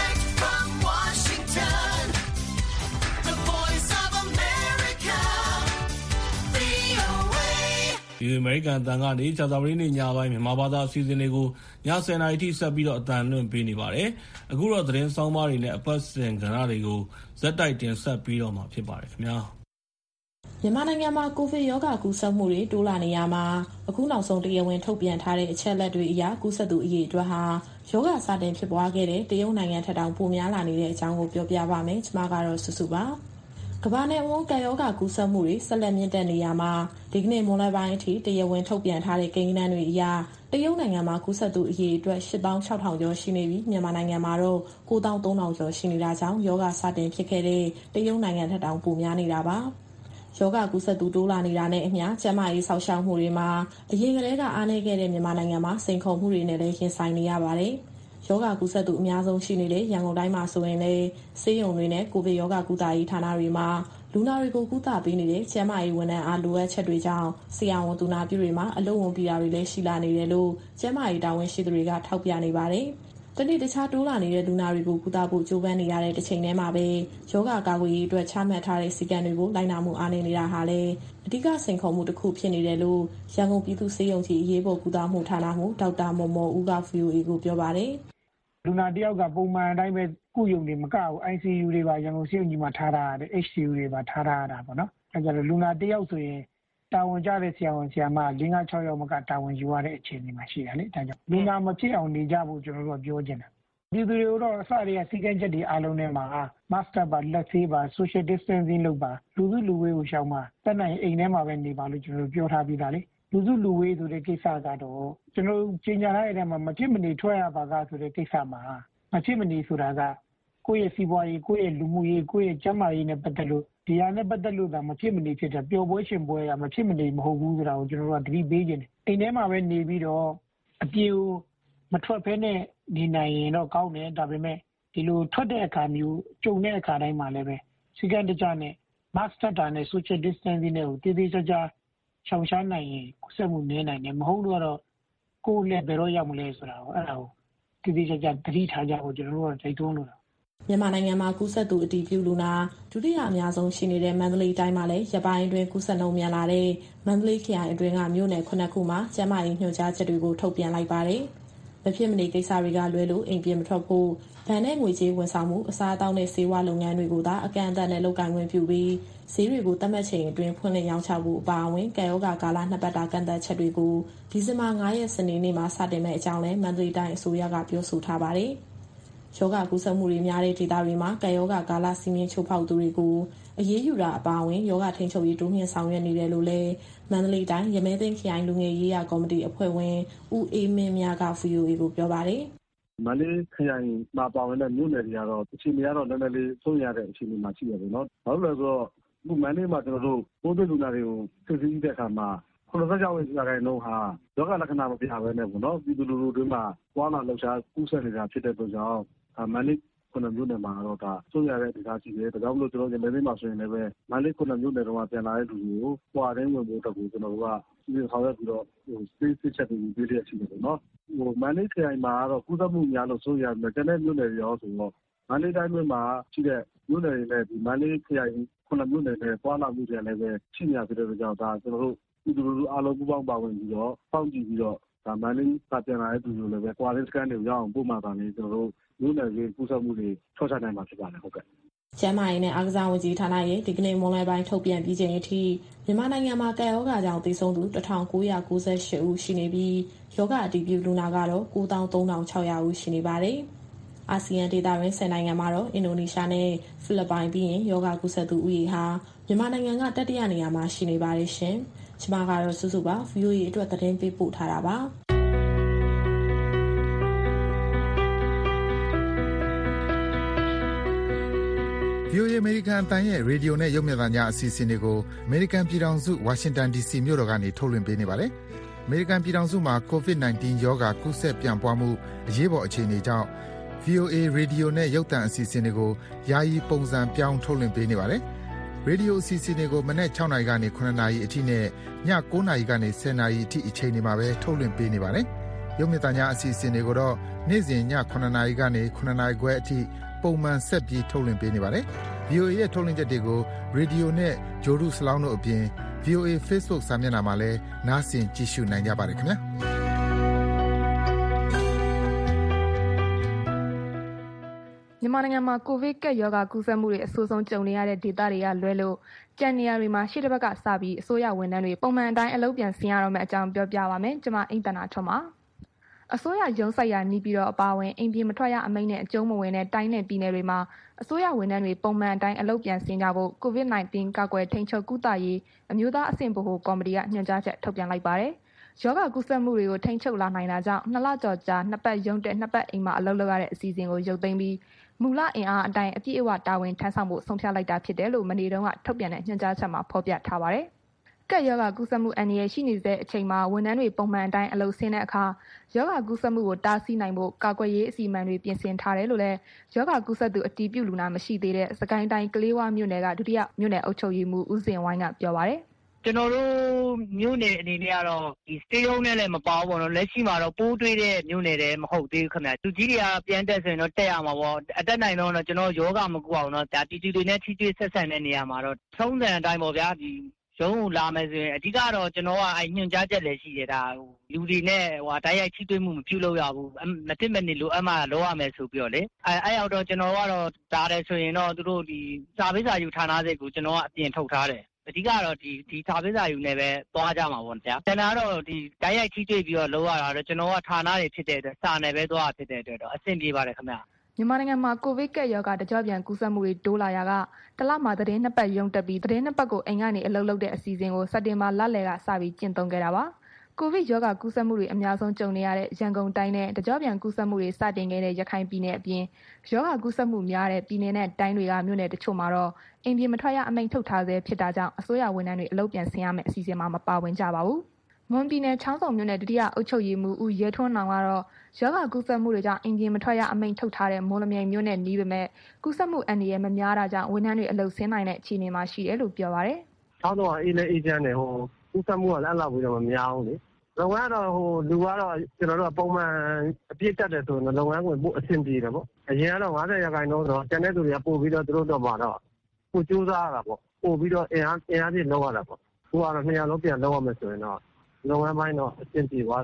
ဒီအမေရိကန်အသံကနေကြာသပတေးနေ့ညပိုင်းမြန်မာဘာသာအစီအစဉ်တွေကိုည10:00 နာရီထိဆက်ပြီးတော့အသံလွှင့်ပေးနေပါတယ်။အခုတော့သတင်းဆောင်မတွေနဲ့အပတ်စဉ်ကဏ္ဍတွေကိုဇက်တိုက်တင်ဆက်ပြီးတော့မှာဖြစ်ပါတယ်ခင်ဗျာ။မြန်မာနိုင်ငံမှာကိုဗစ်ရောဂါကူးစက်မှုတွေတိုးလာနေရမှာအခုနောက်ဆုံးတရားဝင်ထုတ်ပြန်ထားတဲ့အချက်အလက်တွေအရကူးစက်သူအရေအတွက်ဟာရောဂါစတင်ဖြစ်ပွားခဲ့တဲ့တရုတ်နိုင်ငံထက်တောင်ပိုများလာနေတဲ့အကြောင်းကိုပြောပြပါမယ်။ကျွန်မကတော့စုစုပါ။ကမ္ဘာနဲ့အဝန်းကပ်ရောဂါကူးစက်မှုတွေဆက်လက်မြင့်တက်နေရမှာဒီကနေ့မွန်လွဲပိုင်းအထိတရားဝင်ထုတ်ပြန်ထားတဲ့ကိန်းဂဏန်းတွေအရတရုတ်နိုင်ငံမှာကူးစက်သူအရေအတွက်86,000 ကျော်ရှိနေပြီးမြန်မာနိုင်ငံမှာတော့93,000 ကျော်ရှိနေတာကြောင့်ရောဂါစတင်ဖြစ်ခဲ့တဲ့တရုတ်နိုင်ငံထက်တောင်ပိုများနေတာပါ။ရောဂါကူးစက်သူတိုးလာနေတာနဲ့အမျှကျန်းမာရေးစောင့်ရှောက်မှုတွေမှာအရင်ကတည်းကအားနည်းခဲ့တဲ့မြန်မာနိုင်ငံမှာစိန်ခေါ်မှုတွေနဲ့လည်းရင်ဆိုင်နေရပါတယ်။ရောဂါကူးစက်သူအများဆုံးရှိနေတဲ့ရန်ကုန်တိုင်းမှာဆိုရင်လည်းဆေးရုံတွေနဲ့ကိုဗစ်ရောဂါကုသရေးဌာနတွေမှာလူနာတွေကိုကုသပေးနေတဲ့ကျန်းမာရေးဝန်ထမ်းအားလိုအပ်ချက်တွေကြောင့်ဆရာဝန်သူနာပြုတွေမှာအလုပ်ဝန်ပြီးတာတွေလည်းရှိလာနေတယ်လို့ကျန်းမာရေးတာဝန်ရှိသူတွေကထောက်ပြနေပါတယ်။တနေ့တခြားတိုးလာနေတဲ့လူနာတွေကိုကုသဖို့ကြိုးပမ်းနေရတဲ့တစ်ချိန်တည်းမှာပဲရောဂါကာကွယ်ရေးအတွက်ချမှတ်ထားတဲ့စည်းကမ်းတွေကိုလိုက်နာမှုအားနည်းနေတာဟာလည်းအဓိကစိန်ခေါ်မှုတစ်ခုဖြစ်နေတယ်လို့ရန်ကုန်ပြည်သူ့ဆေးရုံကြီးအရေးပေါ်ကုသမှုဌာနမှဒေါက်တာမော်မော်ဦးက VOA ကိုပြောပါတယ်။လူနာတယောက်ကပုံမှန်အတိုင်းပဲကုရုံတွေမကဘူး ICU တွေပါရန်ကုန်ဆေးရုံကြီးမှာထားထားရတယ် HCU တွေပါထားထားရတာပေါ့နော်အဲကြတော့လူနာတယောက်ဆိုရင်တာဝန်ကျတဲ့ဆရာဝန်ဆရာမ5-6 ယောက်မကတာဝန်ယူရတဲ့အခြေအနေမှာရှိတယ်လေဒါကြောင့်လူနာမဖြစ်အောင်နေကြဖို့ကျွန်တော်တို့ကပြောချင်တယ်ပြည်သူတွေကိုတော့အစတွေကစီကံချက်တွေအားလုံးထဲမှာ master ပါလက်ဆေးပါ social distancing လုပ်ပါလူစုလူဝေးကိုရှောင်ပါတက်နိုင်အိမ်ထဲမှာပဲနေပါလို့ကျွန်တော်တို့ပြောထားပြီးသားလေလူစုလူဝေးဆိုတဲ့ကိစ္စကတော့ကျွန်တော်ကြီးညာလိုက်တဲ့မှာမဖြစ်မနေထွက်ရပါကဆိုတဲ့ကိစ္စမှာမဖြစ်မနေဆိုတာကကိုယ့်ရဲ့စီးပွားရေးကိုယ့်ရဲ့လူမှုရေးကိုယ့်ရဲ့ကျန်းမာရေးနဲ့ပတ်သက်လို့ဒီဟာနဲ့ပတ်သက်လို့ဒါမဖြစ်မနေဖြစ်တာပျော်ပွဲရှင်ပွဲရမဖြစ်မနေမဟုတ်ဘူးဆိုတာကိုကျွန်တော်တို့ကသတိပေးခြင်းအိမ်ထဲမှာပဲနေပြီးတော့အပြေကိုမထွက်ဘဲနဲ့နေနိုင်ရင်တော့ကောင်းတယ်ဒါပေမဲ့ဒီလိုထွက်တဲ့အခါမျိုးကြုံတဲ့အခါတိုင်းမှာလည်းပဲစီကံတကြနဲ့ master တာနဲ့ social distancing နဲ့ကိုတည်တည်ကြကြရှောင်ရှားနိုင်ရင်ကုသမှုနည်းနိုင်တယ်မဟုတ်တော့ကိုယ်လည်းဘယ်တော့ရောက်မလဲဆိုတာကိုအဲ့ဒါကိုတည်တည်ကြကြသတိထားကြဖို့ကျွန်တော်တို့ကတိုက်တွန်းလို့မြန်မာနိုင်ငံမှာကူးစက်သူအတည်ပြုလူနာဒုတိယအများဆုံးရှိနေတဲ့မန္တလေးတိုင်းမှာလည်းရပိုင်းအတွင်းကူးစက်နှုန်းမြန်လာတဲ့မန္တလေးခရိုင်အတွင်းကမြို့နယ်9ခုမှာကျန်းမာရေးညွှန်ကြားချက်တွေကိုထုတ်ပြန်လိုက်ပါတယ်။ဖြစ်မနေကိစ္စတွေကလွဲလို့အိမ်ပြင်မထွက်ဖို့ဗန်နဲ့ငွေကြေးဝန်ဆောင်မှုအစားအသောက်နဲ့ဆေးဝါးလုပ်ငန်းတွေကိုသာအကန့်အသတ်နဲ့လုပ်ကိုင်ခွင့်ပြုပြီးဈေးတွေကိုသတ်မှတ်ချိန်အတွင်းဖွင့်လှစ်ရောင်းချဖို့အပါအဝင်ကံရောဂါကာလ2ပတ်တာကန့်သတ်ချက်တွေကိုဒီဇင်ဘာ9ရက်စနေနေ့မှာစတင်မယ့်အကြောင်းလည်းမန္တလေးတိုင်းအစိုးရကပြောဆိုထားပါတယ်။ယောဂကူးစက်မှုတွေများတဲ့ဒေသတွေမှာကံရောဂါကာလစီမင်းချိုးဖောက်သူတွေကိုအရေးယူတာအပါအဝင်ယောဂထိန်းချုပ်ရေးတိုးမြှင့်ဆောင်ရွက်နေတယ်လို့လည်းမန္တလေးတိုင်းရမဲသိန်းခရိုင်လူငယ်ရေးရာကော်မတီအဖွဲ့ဝင်ဦးအေးမင်းမြက VOA ကိုပြောပါတယ်။မန္တလေးခရိုင်မှာပါဝင်တဲ့မြို့နယ်တွေကတော့အခြေအနေကတော့နည်းနည်းလေးစိုးရတဲ့အခြေအနေမှာရှိရတယ်နော်။ဘာလို့လဲဆိုတော့အခုမန္တလေးမှာကျွန်တော်တို့ပိုးတွေ့လူနာတွေကိုစစ်ဆေးတဲ့အခါမှာ96%ဟာယောဂလက္ခဏာမပြဘဲနဲ့ပေါ့နော်ပြည်သူလူထုတွေမှာပွားလာလှုပ်ရှားကူးစက်နေတာဖြစ်တဲ့အတွက်ကြောင့်မန္တလေးခုနှစ်မြို့နယ်မှာတော့ဒါစိုးရတဲ့ဒေသရှိတယ်။ဒါကြောင့်မလို့ကျွန်တော်ရမဲသိန်းမှာဆိုရင်လည်းမန္တလေးခုနှစ်မြို့နယ်တော့ပြန်လာတဲ့လူတွေကိုပွားတဲ့ဝင်ဖို့အတွက်ကိုကျွန်တော်တို့ကဒီဆောင်ရွက်ပြီးတော့စစ်ချက်တွေပေးရရှိတယ်ပေါ့နော်။မန္တလေးခရိုင်မှာတော့ကုသမှုများလို့စိုးရမယ်ကျန်တဲ့မြို့နယ်တွေရောဆိုတော့မန္တလေးတိုင်းမှာရှိတဲ့မြို့နယ်တွေနဲ့ဒီမန္တလေးခရိုင်ခုနှစ်မြို့နယ်နဲ့ပွားလာမှုတွေလည်းပဲရှိနေရတဲ့အတွက်ကြောင့်ဒါကျွန်တော်တို့ပြည်သူလူထုအားလုံးပူးပေါင်းပါဝင်ပြီးတော့စောင့်ကြည့်ပြီးတော့ဒါမန္တလေးကပြန်လာတဲ့သူတွေလည်းပဲ quarantine scan တွေရောက်အောင်ပို့မှသာလေကျွန်တော်တို့မြို့နယ်ကြီးကူးစက်မှုတွေချော့ချနိုင်မှာဖြစ်ပါတယ်ဟုတ်ကဲ့ကျန်းမာရေးနဲ့အားကစားဝန်ကြီးဌာနရဲ့ဒီကနေ့မွန်လွဲပိုင်းထုတ်ပြန်ပြီးချိန်အထိမြန်မာနိုင်ငံမှာကပ်ရောဂါကြောင့်သေဆုံးသူ1998ဦးရှိနေပြီးရောဂါအတည်ပြုလူနာကတော့93,600ဦးရှိနေပါတယ်။အာဆီယံဒေသတွင်း10နိုင်ငံမှာတော့အင်ဒိုနီးရှားနဲ့ဖိလစ်ပိုင်ပြီးရင်ရောဂါကူးစက်သူဦးရေဟာမြန်မာနိုင်ငံကတတိယနေရာမှာရှိနေပါတယ်ရှင်။ကျွန်မကတော့စုစုပါ VOA အတွက်သတင်းပေးပို့ထားတာပါ။ VOA အမေရိကန်အသံရဲ့ရေဒီယိုနဲ့ရုပ်မြင်သံကြားအစီအစဉ်တွေကိုအမေရိကန်ပြည်ထောင်စုဝါရှင်တန် DC မြို့တော်ကနေထုတ်လွှင့်ပေးနေပါတယ်။အမေရိကန်ပြည်ထောင်စုမှာ COVID-19 ရောဂါကူးစက်ပြန့်ပွားမှုအရေးပေါ်အခြေအနေကြောင့် VOA ရေဒီယိုနဲ့ရုပ်သံအစီအစဉ်တွေကိုယာယီပုံစံပြောင်းထုတ်လွှင့်ပေးနေပါတယ်။ရေဒီယိုအစီအစဉ်တွေကိုမနက်6နာရီကနေ9နာရီအထိနဲ့ည9နာရီကနေ10နာရီအထိအချိန်တွေမှာပဲထုတ်လွှင့်ပေးနေပါတယ်။ရုပ်မြင်သံကြားအစီအစဉ်တွေကိုတော့နေ့စဉ်ည9နာရီကနေ9နာရီခွဲအထိပုံမှန်ဆက်ပြီးထုတ်လွှင့်ပေးနေပါတယ်။ VOA ရဲ့ထုတ်လွှင့်ချက်တွေကိုရေဒီယိုနဲ့ဂျိုဒူစလောင်းတို့အပြင် VOA Facebook စာမျက်နှာမှာလည်းနားဆင်ကြည့်ရှုနိုင်ကြပါတယ်ခင်ဗျာမြန်မာနိုင်ငံမှာကိုဗစ်ကပ်ရောဂါကူးစက်မှုတွေအဆိုးဆုံးကြုံနေရတဲ့ဒေသတွေကလွဲလို့ကျန်နေရာတွေမှာရှေ့တစ်ပတ်ကစပြီးအစိုးရဝန်ထမ်းတွေပုံမှန်အတိုင်းအလုပ်ပြန်ဆင်းရတော့မယ့်အကြောင်းပြောပြပါမယ်။ကျွန်မအိမ်တနာထွန်းပါအစိုးရရုံးဆိုင်ရာနေပြည်တော်အပါအဝင်အိမ်ပြင်မထွက်ရအမိန့်နဲ့အကျုံးမဝင်တဲ့တိုင်းနယ်ပြည်နယ်တွေမှာအစိုးရဝန်ထမ်းတွေပုံမှန်အတိုင်းအလုပ်ပြန်ဆင်းကြဖို့ COVID-19 ကာကွယ်ထိန်းချုပ်ကုသရေးအမျိုးသားအဆင့်ဗဟိုကော်မတီကညွှန်ကြားချက်ထုတ်ပြန်လိုက်ပါတယ်။ရောဂါကူးစက်မှုတွေကိုထိန်းချုပ်လာနိုင်တာကြောင့်2လကျော်ကြာ2ပတ်ရုံးတက်2ပတ်အိမ်မှာအလုပ်လုပ်ရတဲ့အစီအစဉ်ကိုရုပ်သိမ်းပြီးမူလအင်အားအတိုင်းအပြည့်အဝတာဝန်ထမ်းဆောင်ဖို့ဆုံးဖြတ်လိုက်တာဖြစ်တယ်လို့မနေ့တုန်းကထုတ်ပြန်တဲ့ညွှန်ကြားချက်မှာဖော်ပြထားပါတယ်။ကပ်ရောဂါကူးစက်မှုအန္တရာယ်ရှိနေတဲ့အချိန်မှာဝန်ထမ်းတွေပုံမှန်အတိုင်းအလုပ်ဆင်းတဲ့အခါရောဂါကူးစက်မှုကိုတားဆီးနိုင်ဖို့ကာကွယ်ရေးအစီအမံတွေပြင်ဆင်ထားတယ်လို့လည်းရောဂါကူးစက်သူအတည်ပြုလူနာမရှိသေးတဲ့စကိုင်းတိုင်းကလေးဝမြို့နယ်ကဒုတိယမြို့နယ်အုပ်ချုပ်ရေးမှူးဦးစင်ဝိုင်းကပြောပါတယ်။ကျွန်တော်တို့မြို့နယ်အနေနဲ့ကတော့ဒီ stay home နဲ့လည်းမပါဘူးပေါ့နော်လက်ရှိမှာတော့ပိုးတွေ့တဲ့မြို့နယ်တွေမဟုတ်သေးဘူးခင်ဗျာသူကြီးတွေကပြန်တက်ဆိုရင်တော့တက်ရမှာပေါ့အတက်နိုင်တော့ကျွန်တော်ယောဂမကူအောင်တော့ဒါတီတီတွေနဲ့ထိတွေ့ဆက်ဆံတဲ့နေရာမှာတော့သုံးစံအတိုင်းပေါ့ဗျာဒီရုံးကိုလာမယ်ဆိုရင်အဓိကတော့ကျွန်တော်ကညွှန်ကြားချက်လည်းရှိတယ်ဒါလူတွေနဲ့တိုက်ရိုက်ထိတွေ့မှုမပြုလုပ်ရဘူးမဖြစ်မနေလိုအပ်မှလုပ်ရမယ်ဆိုပြီးတော့လေအဲ့ရောက်တော့ကျွန်တော်ကတော့ဒါတယ်ဆိုရင်တော့သူတို့ဒီစာပေးစာယူဌာနစိတ်ကိုကျွန်တော်ကအပြင်ထုတ်ထားတယ်အဓိကတော့ဒီစာပေးစာယူနဲ့ပဲသွားကြမှာပေါ့ဗျာ။ကျွန်တော်ကတော့ဒီတိုက်ရိုက်ထိတွေ့ပြီးတော့လုပ်ရတာတော့ကျွန်တော်ကဌာနတွေဖြစ်တဲ့အတွက်စာနယ်ပဲသွားဖြစ်တဲ့အတွက်တော့အဆင်ပြေပါတယ်ခင်ဗျာ။မြန်မာနိုင်ငံမှာကိုဗစ်ကပ်ရောဂါတကြော့ပြန်ကူးစက်မှုတွေတိုးလာရာကတလမှာသတင်း2ပတ်ရုံးတက်ပြီးသတင်း2ပတ်ကိုအိမ်ကနေအလုပ်လုပ်တဲ့အစီအစဉ်ကိုစက်တင်ဘာလလယ်ကစပြီးကျင့်သုံးခဲ့တာပါ။ကိုဗစ်ရောဂါကူးစက်မှုတွေအများဆုံးကြုံနေရတဲ့ရန်ကုန်တိုင်းနဲ့တကြော့ပြန်ကူးစက်မှုတွေစတင်ခဲ့တဲ့ရခိုင်ပြည်နယ်အပြင်ရောဂါကူးစက်မှုများတဲ့ပြည်နယ်နဲ့တိုင်းတွေကမြို့နယ်တချို့မှာတော့အိမ်ပြင်မထွက်ရအမိန့်ထုတ်ထားဆဲဖြစ်တာကြောင့်အစိုးရဝန်ထမ်းတွေအလုပ်ပြန်ဆင်းရမယ့်အစီအစဉ်မှာမပါဝင်ကြပါဘူး။မွန်ပြည်နယ်ချောင်းဆောင်မြို့နယ်ဒုတိယအုပ်ချုပ်ရေးမှူးဦးရဲထွန်းနောင်ကတော့ရောဂါကူးစက်မှုတွေကြောင့်အိမ်ပြင်မထွက်ရအမိန့်ထုတ်ထားတဲ့မော်လမြိုင်မြို့နယ်နီးပေမဲ့ကူးစက်မှုအန္တရာယ်မများတာကြောင့်ဝန်ထမ်းတွေအလုပ်ဆင်းနိုင်တဲ့အခြေအနေမှာရှိတယ်လို့ပြောပါတယ်။ချောင်းဆောင်အေးနဲ့အေးချမ်းတယ်ကူးစက်မှုကလည်းအဲ့လောက်ပြီးတော့မများဘူးလေ။လုပ်ငန်းတော့လူကတော့ကျွန်တော်တို့ပုံမှန်အပြည့်တက်တယ်ဆိုတော့လုပ်ငန်းဝင်ပို့အဆင်ပြေတယ်ပေါ့။အရင်ကတော့50%တော့ကျန်တဲ့သူတွေကပို့ပြီးတော့သူတို့တော့မှာတော့ကိုစူးစမ်းရတာပေါ့။ပို့ပြီးတော့အင်အားပြည့်လောက်ရတာပေါ့။ကိုကတော့200လုံးပြန်လောက်ရမယ်ဆိုရင်တော့လုပ်ငန်းပိုင်းတော့အဆင်ပြေသွားတယ်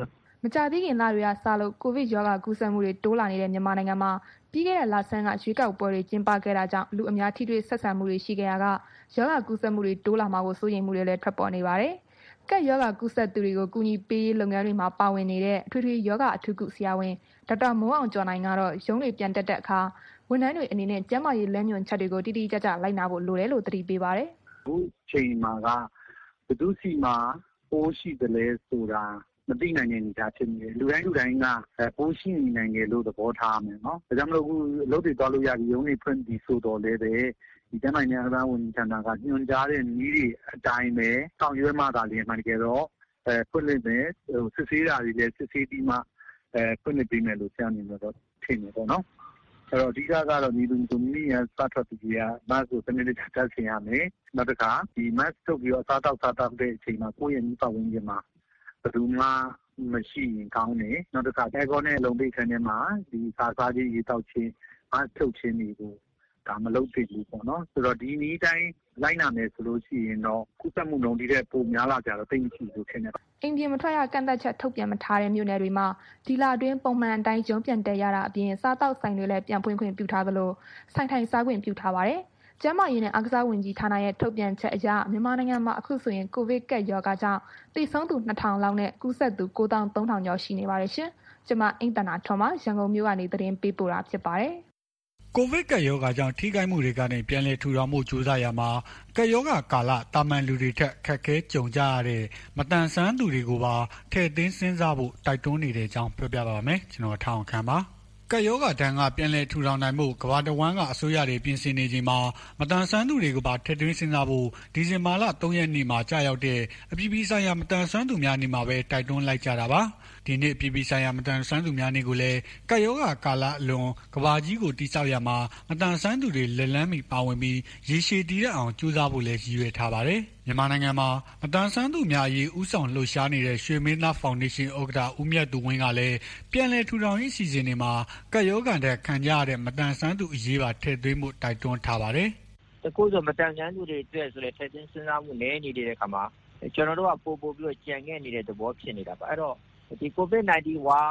မကြာသေးခင်လတွေကစလို့ကိုဗစ်ရောဂါကူးစက်မှုတွေတိုးလာနေတဲ့မြန်မာနိုင်ငံမှာပြီးခဲ့တဲ့လဆန်းကရွေးကောက်ပွဲတွေကျင်းပခဲ့တာကြောင့်လူအများထိတွေ့ဆက်ဆံမှုတွေရှိခဲ့ရကရောဂါကူးစက်မှုတွေတိုးလာမှာကိုစိုးရိမ်မှုတွေလည်းထွက်ပေါ်နေပါတယ်။ကပ်ရောဂါကူးစက်သူတွေကိုကူညီပေးရေးလုပ်ငန်းတွေမှာပါဝင်နေတဲ့အထွေထွေရောဂါအထူးကုဆရာဝန်ဒေါက်တာမိုးအောင်ကျော်နိုင်ကတော့ရုံးတွေပြန်တက်တဲ့အခါဝန်ထမ်းတွေအနေနဲ့ကျန်းမာရေးလမ်းညွှန်ချက်တွေကိုတိတိကျကျလိုက်နာဖို့လိုတယ်လို့သတိပေးပါတယ်။အခုချိန်မှာကဘယ်သူစီမှာပိုးရှိတယ်လဲဆိုတာမသိနိုင်တဲ့အနေအထားဖြစ်နေတယ်လူတိုင်းကပိုးရှိနေနိုင်တယ်လို့သဘောထားမယ်နော်ဒါကြောင့်မလို့အခုအလုပ်တွေသွားလို့ရပြီးရုံးတွေဖွင့်ပြီးဆိုတော့လည်းပဲဒီကျန်းမာရေးနဲ့အားကစားဝန်ကြီးဌာနကညွှန်ကြားတဲ့နည်းတွေအတိုင်းပဲဆောင်ရွက်မှသာလျှင်မှတကယ်တော့ဖွင့်လှစ်မယ်စစ်ဆေးတာတွေလည်းစစ်ဆေးပြီးမှဖွင့်လှစ်ပေးမယ်လို့ဆရာအနေနဲ့တော့ထင်တယ်ပေါ့နော်အဲ့တော့အဓိကကတော့ဒီလူမျိုးရစထွက်ပြီးက mask ကိုစနစ်တကျတပ်ဆင်ရမယ်နောက်တစ်ခါဒီ mask ထုတ်ပြီးတော့စားတောက်တဲ့အချိန်မှာကိုယ့်ရဲ့မိဘဝင်ချင်းမှာဘယ်သူမှမရှိရင်ကောင်းတယ်နောက်တစ်ခါအဲကောနဲ့လုံပိတ်ခန်းထဲမှာဒီစားခြင်းရေတောက်ခြင်းမထုတ်ခြင်းတွေကိုဒါမလုပ်သင့်ဘူးပေါ့နော်ဆိုတော့ဒီနည်းတိုင်းလိုက်နာမယ်ဆိုလို့ရှိရင်တော့ကုသမှုနှုန်းဒီတဲ့ပုံများလာကြတော့သိမရှိဘူးထင်တယ်အိမ်ပြင်မထွက်ရကန့်သက်ချက်ထုတ်ပြန်မထားတဲ့မြို့နယ်တွေမှာဒီလအတွင်းပုံမှန်အတိုင်းရုံးပြန်တက်ရတာအပြင်စားတောက်ဆိုင်တွေလည်းပြန်ဖွင့်ခွင့်ပြုထားသလိုဆိုင်ထိုင်စားခွင့်ပြုထားပါတယ်ကျန်းမာရေးနဲ့အားကစားဝန်ကြီးဌာနရဲ့ထုတ်ပြန်ချက်အရမြန်မာနိုင်ငံမှာအခုဆိုရင်ကိုဗစ်ကပ်ရောဂါကြောင့်သေဆုံးသူ2000လောက်နဲ့ကူးစက်သူ9300ကျော်ရှိနေပါတယ်ရှင်။ကျွန်မအိမ်တနာထွန်မှရန်ကုန်မြို့ကနေသတင်းပေးပို့တာဖြစ်ပါတယ်။ကိုဗစ်ကပ်ရောဂါကြောင့်ထိခိုက်မှုတွေကနေပြန်လည်ထူထောင်မှုကြိုးစားရမှာကပ်ရောဂါကာလတာမန်လူတွေထက်ခက်ခဲကြုံကြရတဲ့မတန်ဆန်းသူတွေကိုပါထည့်သွင်းစဉ်းစားဖို့တိုက်တွန်းနေတဲ့အကြောင်းပြောပြပါမယ်။ကျွန်တော်ထောင်ခမ်းပါ။ကပ်ရောဂါတန်းကပြန်လည်ထူထောင်နိုင်မှုကမ္ဘာတစ်ဝန်းကအစိုးရတွေပြင်ဆင်နေချိန်မှာမတန်ဆန်းသူတွေကိုပါထည့်သွင်းစဉ်းစားဖို့ဒီဇင်ဘာလ3ရက်နေ့မှာကြာရောက်တဲ့အပြည်ပြည်ဆိုင်ရာမတန်ဆန်းသူများနေ့မှာပဲတိုက်တွန်းလိုက်ကြတာပါဒီနေ့ပြည်ပြည်ဆိုင်ရာမတန်ဆန်းသူများနေ့ကိုလည်းကပ်ရောဂါကာလအလွန်ကမ္ဘာကြီးကိုတိဆောက်ရမှာမတန်ဆန်းသူတွေလက်လန်းမီပါဝင်ပြီးရေရှည်တည်ရအောင်ကြိုးစားဖို့လည်းရည်ရွယ်ထားပါတယ်မြန်မာနိုင်ငံမှာမတန်ဆန်းသူများအရေးဥဆောင်လှုပ်ရှားနေတဲ့ရွှေမင်းသားဖောင်ဒေးရှင်းဥက္ကဋ္ဌဦးမြတ်သူဝင်းကလည်းပြန်လည်ထူထောင်ရေးအစီအစဉ်တွေမှာကပ်ရောဂါတဲ့ခံကြရတဲ့မတန်ဆန်းသူအရေးပါထည့်သွင်းမှုတိုက်တွန်းထားပါတယ်တကူဆိုမတန်ဆန်းသူတွေအတွက်ဆိုလည်းထည့်သွင်းစဉ်းစားမှုနည်းနေတဲ့အခါမှာကျွန်တော်တို့ကပို့ပြီးတော့ကြံခဲ့နေတဲ့သဘောဖြစ်နေတာပါအဲ့တော့ဒီ COVID-19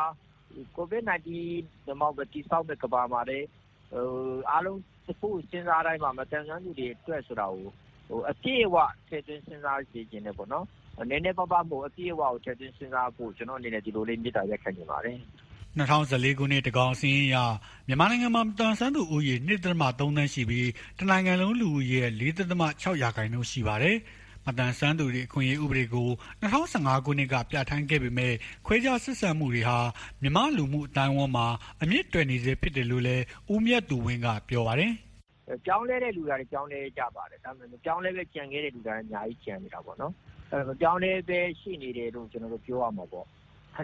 COVID-19 ဒီမှာတိဆောက်တဲ့ကဘာမှာလည်းအားလုံးတစ်ခုစဉ်းစားတိုင်းမှာမတန်ဆန်းသူတွေအတွက်ဆိုတာကိုအပြည့်အဝထည့်သွင်းစဉ်းစားကြည့်ခြင်းနဲ့ပေါ့နော်နည်းနည်းပါးပါးမို့အပြည့်အဝကိုထည့်သွင်းစဉ်းစားဖို့ကျွန်တော်အနေနဲ့ဒီလိုလေးမြစ်တာရက်ခံနေပါတယ် 2014ခုနှစ်တကောင်စင်းအရမြန်မာနိုင်ငံမှာမတန်ဆန်းသူဦးရေ 2.3 သန်းရှိပြီးတနိုင်ငံလုံးလူဦးရေ 4.6% ရှိပါတယ်မတန်ဆန်းသူတွေအခွင့်အရေးဥပဒေကို2015ခုနှစ်ကပြဋ္ဌာန်းခဲ့ပေမဲ့ခွဲခြားဆက်ဆံမှုတွေဟာမြန်မာလူမှုအတိုင်းအဝန်းမှာအမြင့်တွယ်နေစေဖြစ်တယ်လို့လည်းဦးမြတ်သူဝင်းကပြောပါတယ်ပြောင်းလဲတဲ့လူတွေပြောင်းလဲကြပါတယ်ဒါပေမဲ့ပြောင်းလဲပဲကြံခဲ့တဲ့လူတွေအများကြီးကြံနေတာပေါ့နော်အဲပြောင်းလဲပဲရှိနေတယ်လို့ကျွန်တော်တို့ပြောရမှာပေါ့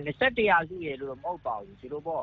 21ရာစုရေလို့မဟုတ်ပါဘူးဒီလိုပေါ့